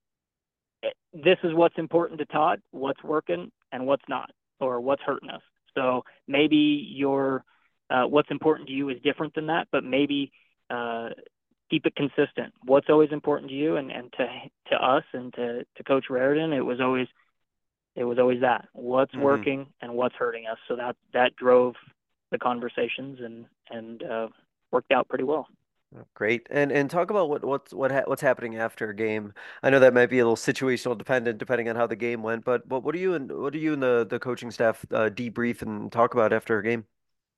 this is what's important to Todd, what's working and what's not, or what's hurting us. So maybe your uh, what's important to you is different than that, but maybe uh, keep it consistent. What's always important to you and, and to to us and to, to Coach Raridan, it was always it was always that. What's Mm-hmm. working and what's hurting us. So that that drove the conversations and and uh, worked out pretty well. Great. And and talk about what what's what ha what's happening after a game. I know that might be a little situational dependent depending on how the game went, but but what do you and what do you and the the coaching staff uh, debrief and talk about after a game?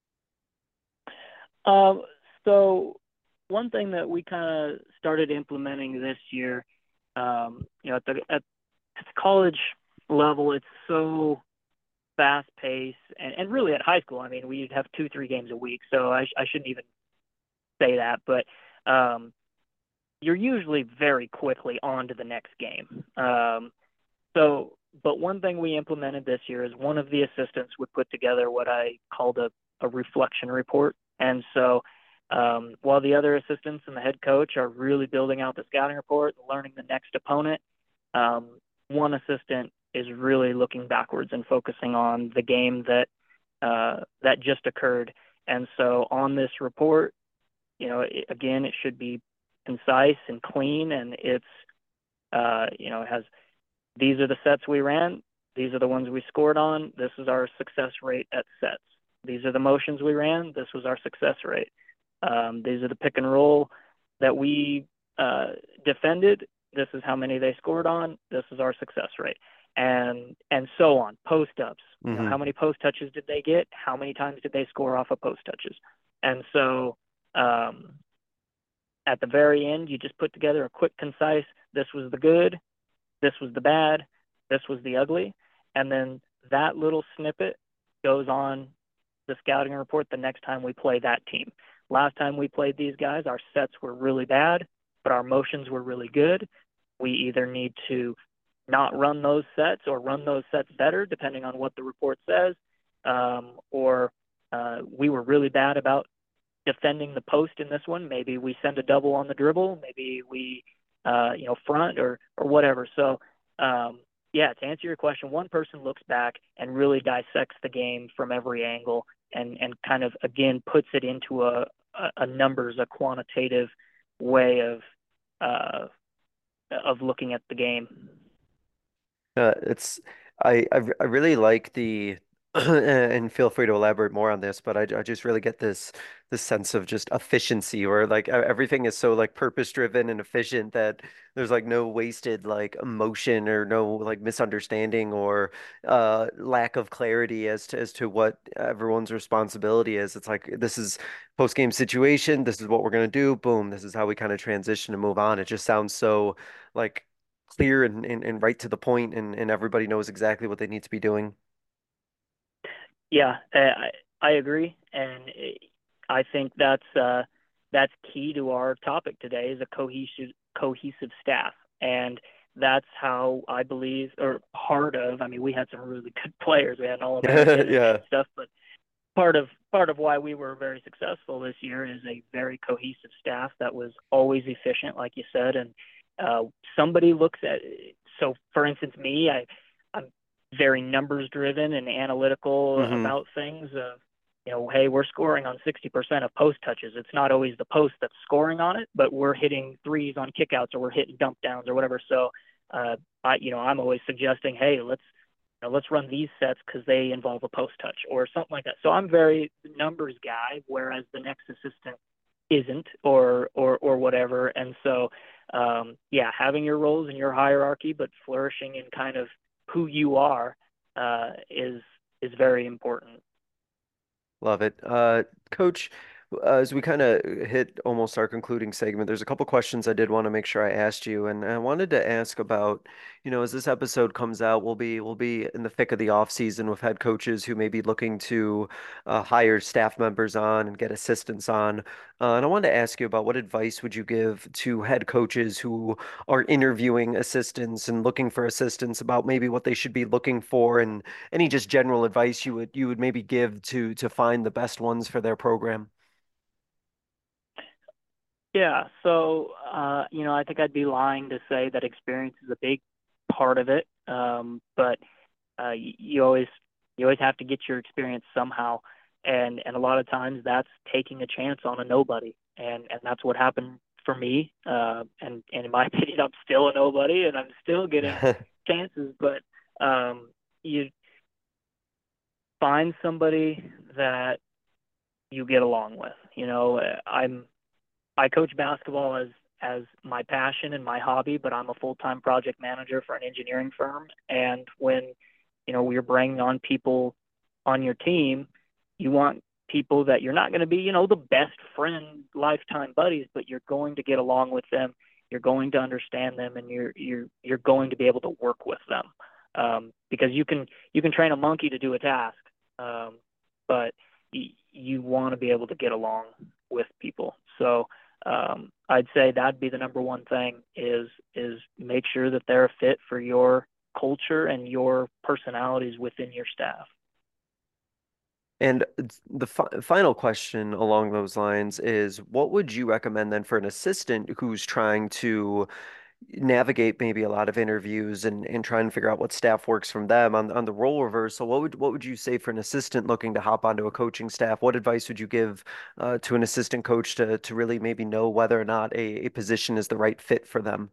Um, so one thing that we kind of started implementing this year, um, you know, at the at the college level, it's so fast paced, and, and really at high school, I mean, we'd have two, three games a week, so I, I shouldn't even say that, but um, you're usually very quickly on to the next game. Um, so, but one thing we implemented this year is one of the assistants would put together what I called a, a reflection report. And so um, while the other assistants and the head coach are really building out the scouting report and learning the next opponent, um, one assistant is really looking backwards and focusing on the game that uh, that just occurred. And so on this report, you know, it, again, it should be concise and clean, and it's, uh, you know, it has, these are the sets we ran, these are the ones we scored on, this is our success rate at sets. These are the motions we ran, this was our success rate. Um, these are the pick and roll that we uh, defended, this is how many they scored on, this is our success rate. And and so on, post-ups. Mm-hmm. You know, how many post touches did they get? How many times did they score off of post touches? And so um, at the very end, you just put together a quick, concise, this was the good, this was the bad, this was the ugly. And then that little snippet goes on the scouting report the next time we play that team. Last time we played these guys, our sets were really bad, but our motions were really good. We either need to not run those sets or run those sets better, depending on what the report says, um, or uh, we were really bad about defending the post in this one. Maybe we send a double on the dribble, maybe we, uh, you know, front or, or whatever. So, um, yeah, to answer your question, one person looks back and really dissects the game from every angle and, and kind of, again, puts it into a, a, a numbers, a quantitative way of uh, of looking at the game. Uh, it's I, I I really like the and feel free to elaborate more on this, but I, I just really get this this sense of just efficiency, or like e- everything is so like purpose driven and efficient that there's like no wasted like emotion or no like misunderstanding or uh lack of clarity as to as to what everyone's responsibility is. It's like this is post game situation, this is what we're gonna do, boom, this is how we kind of transition and move on. It just sounds so like clear and, and, and right to the point, and, and everybody knows exactly what they need to be doing. Yeah, I I agree, and I think that's uh, that's key to our topic today is a cohesive cohesive staff, and that's how I believe, or part of. I mean, we had some really good players. We had an All American and, and Yeah. stuff, but part of part of why we were very successful this year is a very cohesive staff that was always efficient, like you said, and uh, somebody looks at. So, for instance, me, I I'm very numbers driven and analytical hmm about things. Of you know, hey, we're scoring on sixty percent of post touches. It's not always the post that's scoring on it, but we're hitting threes on kickouts or we're hitting dump downs or whatever. So, uh, I you know, I'm always suggesting, hey, let's know, let's run these sets because they involve a post touch or something like that. So I'm very numbers guy, whereas the next assistant isn't, or or or whatever. And so, um, yeah, having your roles in your hierarchy, but flourishing in kind of who you are, uh, is is very important. Love it. Uh, Coach, uh, as we kind of hit almost our concluding segment, there's a couple questions I did want to make sure I asked you, and I wanted to ask about, you know, as this episode comes out, we'll be we'll be in the thick of the off season with head coaches who may be looking to uh, hire staff members on and get assistants on. Uh, and I wanted to ask you about what advice would you give to head coaches who are interviewing assistants and looking for assistants about maybe what they should be looking for, and any just general advice you would you would maybe give to to find the best ones for their program? Yeah. So, uh, you know, I think I'd be lying to say that experience is a big part of it. Um, but uh, you, you always you always have to get your experience somehow, and and a lot of times that's taking a chance on a nobody, and and that's what happened for me. Uh, and and in my opinion, I'm still a nobody, and I'm still getting chances. But um, you find somebody that you get along with. You know, I'm I coach basketball as as my passion and my hobby, but I'm a full-time project manager for an engineering firm. And when, you know, we're bringing on people on your team, you want people that you're not going to be, you know, the best friend, lifetime buddies, but you're going to get along with them. You're going to understand them, and you're you're you're going to be able to work with them. Um, because you can you can train a monkey to do a task, um, but y- you want to be able to get along with people. So um, I'd say that'd be the number one thing is is make sure that they're a fit for your culture and your personalities within your staff. And the fi final question along those lines is, what would you recommend then for an assistant who's trying to navigate maybe a lot of interviews and, and try and figure out what staff works from them on on the role reversal? What would what would you say for an assistant looking to hop onto a coaching staff? What advice would you give uh, to an assistant coach to to really maybe know whether or not a, a position is the right fit for them?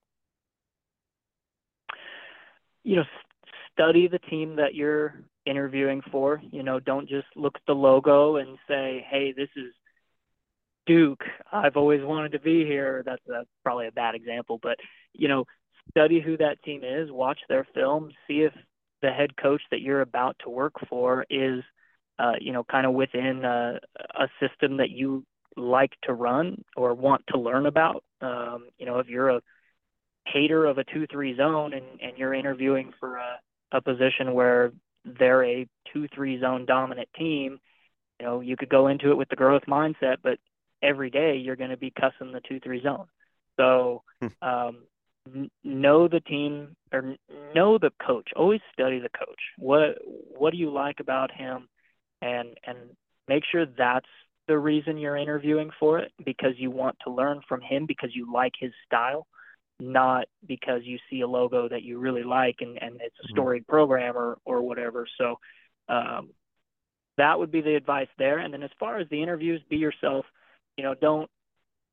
You know, study the team that you're interviewing for. You know, don't just look at the logo and say, "Hey, this is Duke. I've always wanted to be here." That's, that's probably a bad example, but you know, study who that team is, watch their film, see if the head coach that you're about to work for is, uh, you know, kind of within a, a system that you like to run or want to learn about. Um, you know, if you're a hater of a two three zone and, and you're interviewing for a, a position where they're a two three zone dominant team, you know, you could go into it with the growth mindset, but every day you're going to be cussing the two three zone. So um, n- know the team or know the coach. Always study the coach. What what do you like about him, and and make sure that's the reason you're interviewing for it, because you want to learn from him because you like his style, not because you see a logo that you really like and, and it's a Mhm. storied program or or whatever. So um, that would be the advice there. And then as far as the interviews, be yourself. You know, don't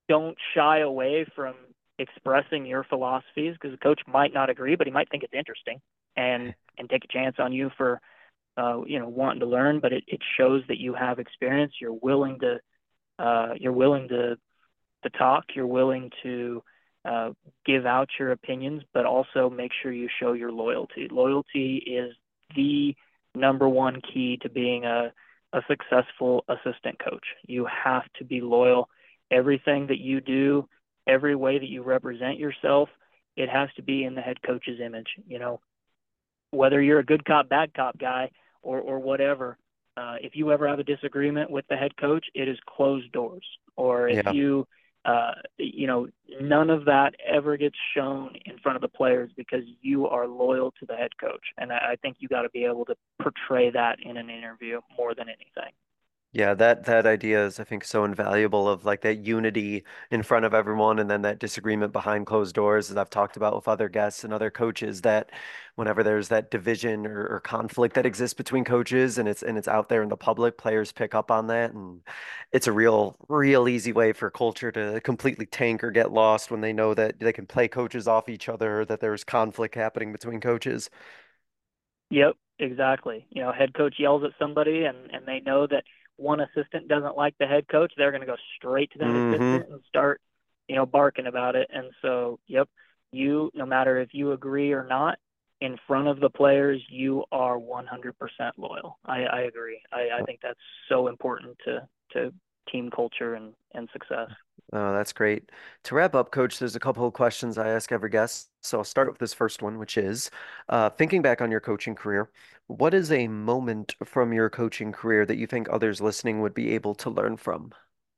don't shy away from expressing your philosophies, because the coach might not agree, but he might think it's interesting and and take a chance on you for uh, you know wanting to learn. But it, it shows that you have experience. You're willing to uh, you're willing to to talk. You're willing to uh, give out your opinions, but also make sure you show your loyalty. Loyalty is the number one key to being a a successful assistant coach. You have to be loyal. Everything that you do, every way that you represent yourself, it has to be in the head coach's image. You know, whether you're a good cop, bad cop guy, or or whatever. Uh, if you ever have a disagreement with the head coach, it is closed doors. Or if Yeah. you, uh, you know, none of that ever gets shown in front of the players, because you are loyal to the head coach. And I, I think you got to be able to portray that in an interview more than anything. Yeah, that that idea is, I think, so invaluable, of like that unity in front of everyone, and then that disagreement behind closed doors, as I've talked about with other guests and other coaches, that whenever there's that division or, or conflict that exists between coaches, and it's and it's out there in the public, players pick up on that, and it's a real real easy way for culture to completely tank or get lost when they know that they can play coaches off each other, or that there's conflict happening between coaches. Yep, exactly. You know, head coach yells at somebody, and and they know that one assistant doesn't like the head coach, they're going to go straight to that Hmm. assistant and start, you know, barking about it. And so, yep, you, no matter if you agree or not, in front of the players, you are one hundred percent loyal. I, I agree. I, I think that's so important to to team culture and and success. Oh, that's great. To wrap up, Coach, there's a couple of questions I ask every guest. So I'll start with this first one, which is uh, thinking back on your coaching career, what is a moment from your coaching career that you think others listening would be able to learn from?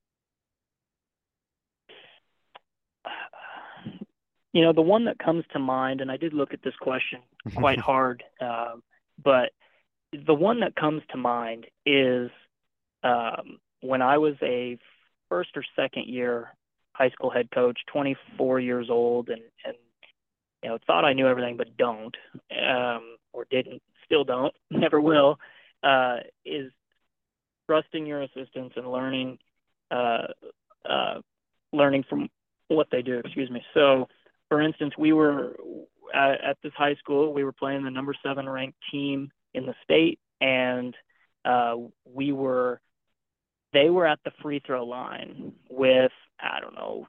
You know, the one that comes to mind, and I did look at this question quite hard, uh, but the one that comes to mind is um, when I was a first or second year high school head coach, twenty-four years old, and and you know thought I knew everything, but don't, um, or didn't, still don't, never will. Uh, is trusting your assistants and learning, uh, uh, learning from what they do. Excuse me. So, for instance, we were at, at this high school. We were playing the number seven ranked team in the state, and uh, we were they were at the free throw line with, I don't know,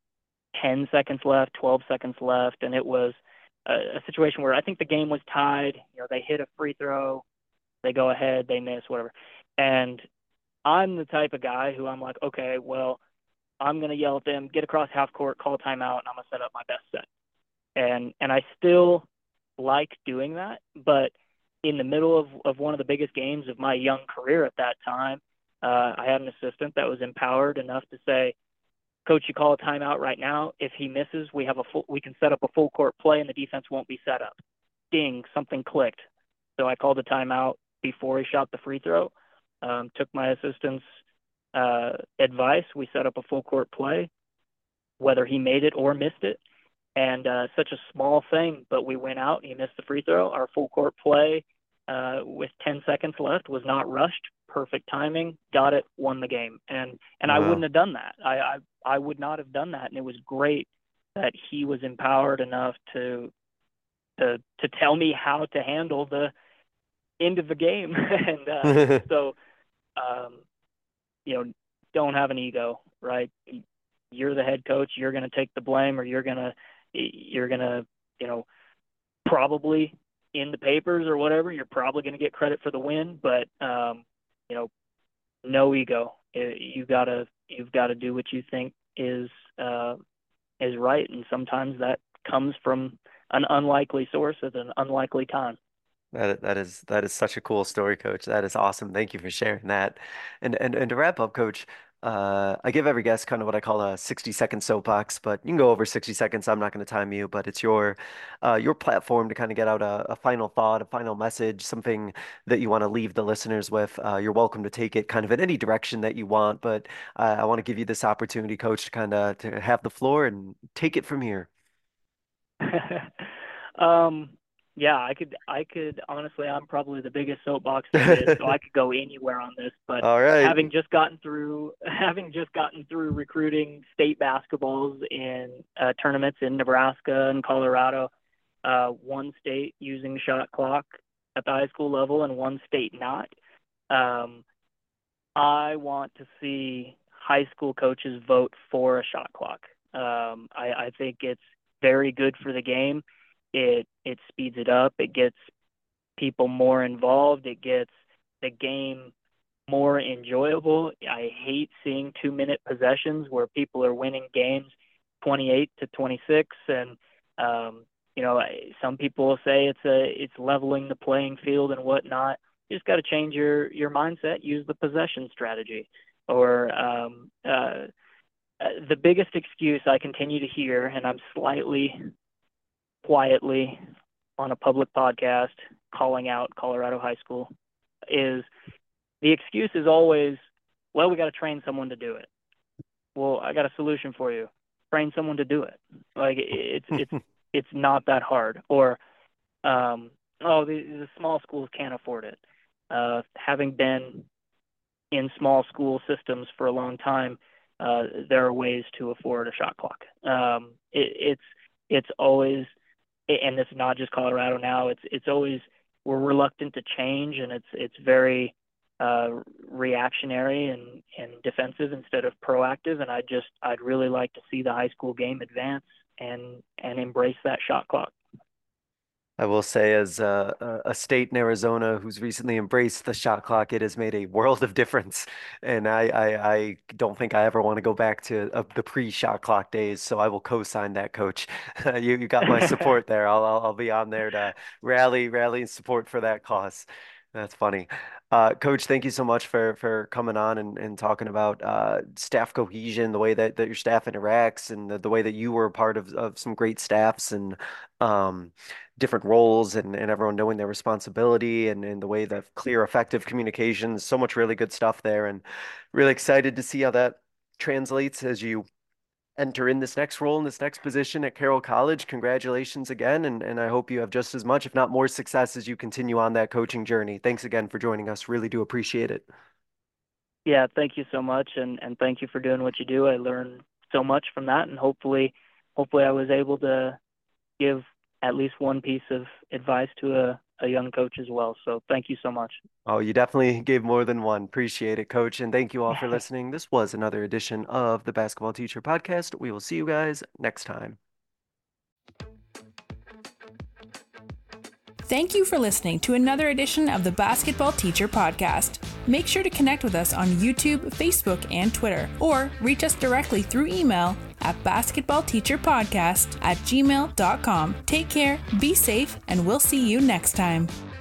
ten seconds left, twelve seconds left, and it was a, a situation where I think the game was tied. You know, they hit a free throw, they go ahead, they miss, whatever. And I'm the type of guy who I'm like, okay, well, I'm gonna yell at them, get across half court, call a timeout, and I'm gonna set up my best set. And and I still like doing that, but in the middle of, of one of the biggest games of my young career at that time, uh, I had an assistant that was empowered enough to say, "Coach, you call a timeout right now. If he misses, we have a full, we can set up a full court play, and the defense won't be set up." Ding, something clicked. So I called a timeout before he shot the free throw. Um, took my assistant's uh, advice. We set up a full court play, whether he made it or missed it. And uh, such a small thing, but we went out. He missed the free throw. Our full court play uh, with ten seconds left was not rushed. Perfect timing. Got it. Won the game. And and I wouldn't Wow. have done that. I, I I would not have done that. And it was great that he was empowered enough to to to tell me how to handle the end of the game. and uh, so um, you know, don't have an ego, right? You're the head coach. You're going to take the blame, or you're going to, you're going to, you know, probably in the papers or whatever, you're probably going to get credit for the win, but, um, you know, no ego. You gotta, you've got to do what you think is, uh, is right. And sometimes that comes from an unlikely source at an unlikely time. That that is that is such a cool story, Coach. That is awesome. Thank you for sharing that. And and and to wrap up, Coach, uh, I give every guest kind of what I call a sixty second soapbox, but you can go over sixty seconds. I'm not going to time you, but it's your uh, your platform to kind of get out a, a final thought, a final message, something that you want to leave the listeners with. Uh, you're welcome to take it kind of in any direction that you want, but uh, I want to give you this opportunity, Coach, to kind of to have the floor and take it from here. um, yeah, I could, I could, honestly, I'm probably the biggest soapbox there is, so I could go anywhere on this, but All right. having just gotten through, having just gotten through recruiting state basketballs in uh, tournaments in Nebraska and Colorado, uh, one state using shot clock at the high school level and one state not, um, I want to see high school coaches vote for a shot clock. Um, I, I think it's very good for the game. It it speeds it up. It gets people more involved. It gets the game more enjoyable. I hate seeing two-minute possessions where people are winning games twenty-eight to twenty-six, and um, you know, some people say it's a it's leveling the playing field and whatnot. You just got to change your your mindset. Use the possession strategy. Or um, uh, the biggest excuse I continue to hear, and I'm slightly quietly on a public podcast calling out Colorado high school, is the excuse is always, well, we got to train someone to do it. Well, I got a solution for you. Train someone to do it. Like it's it's it's not that hard. Or um, oh, the, the small schools can't afford it. Uh, having been in small school systems for a long time, uh, there are ways to afford a shot clock. Um, it, it's it's always, and it's not just Colorado now. It's it's always, we're reluctant to change, and it's it's very uh, reactionary and, and defensive instead of proactive. And I just I'd really like to see the high school game advance and and embrace that shot clock. I will say, as a, a state in Arizona who's recently embraced the shot clock, it has made a world of difference. And I, I, I don't think I ever want to go back to uh, the pre-shot clock days. So I will co-sign that, Coach. you, you got my support there. I'll, I'll, I'll be on there to rally, rally and support for that cause. That's funny. Uh, Coach, thank you so much for for coming on and, and talking about uh, staff cohesion, the way that, that your staff interacts, and the, the way that you were a part of, of some great staffs, and um, different roles, and, and everyone knowing their responsibility, and, and the way that clear, effective communication. So much really good stuff there, and really excited to see how that translates as you enter in this next role, in this next position at Carroll College. Congratulations again, and, and I hope you have just as much, if not more, success as you continue on that coaching journey. Thanks again for joining us. Really do appreciate it. Yeah, thank you so much, and, and thank you for doing what you do. I learned so much from that, and hopefully, hopefully I was able to give at least one piece of advice to a, a young coach as well. So thank you so much. Oh, you definitely gave more than one. Appreciate it, Coach. And thank you all for listening. This was another edition of the Basketball Teacher Podcast. We will see you guys next time. Thank you for listening to another edition of the Basketball Teacher Podcast. Make sure to connect with us on YouTube, Facebook, and Twitter, or reach us directly through email at basketballteacherpodcast at gmail dot com. Take care, be safe, and we'll see you next time.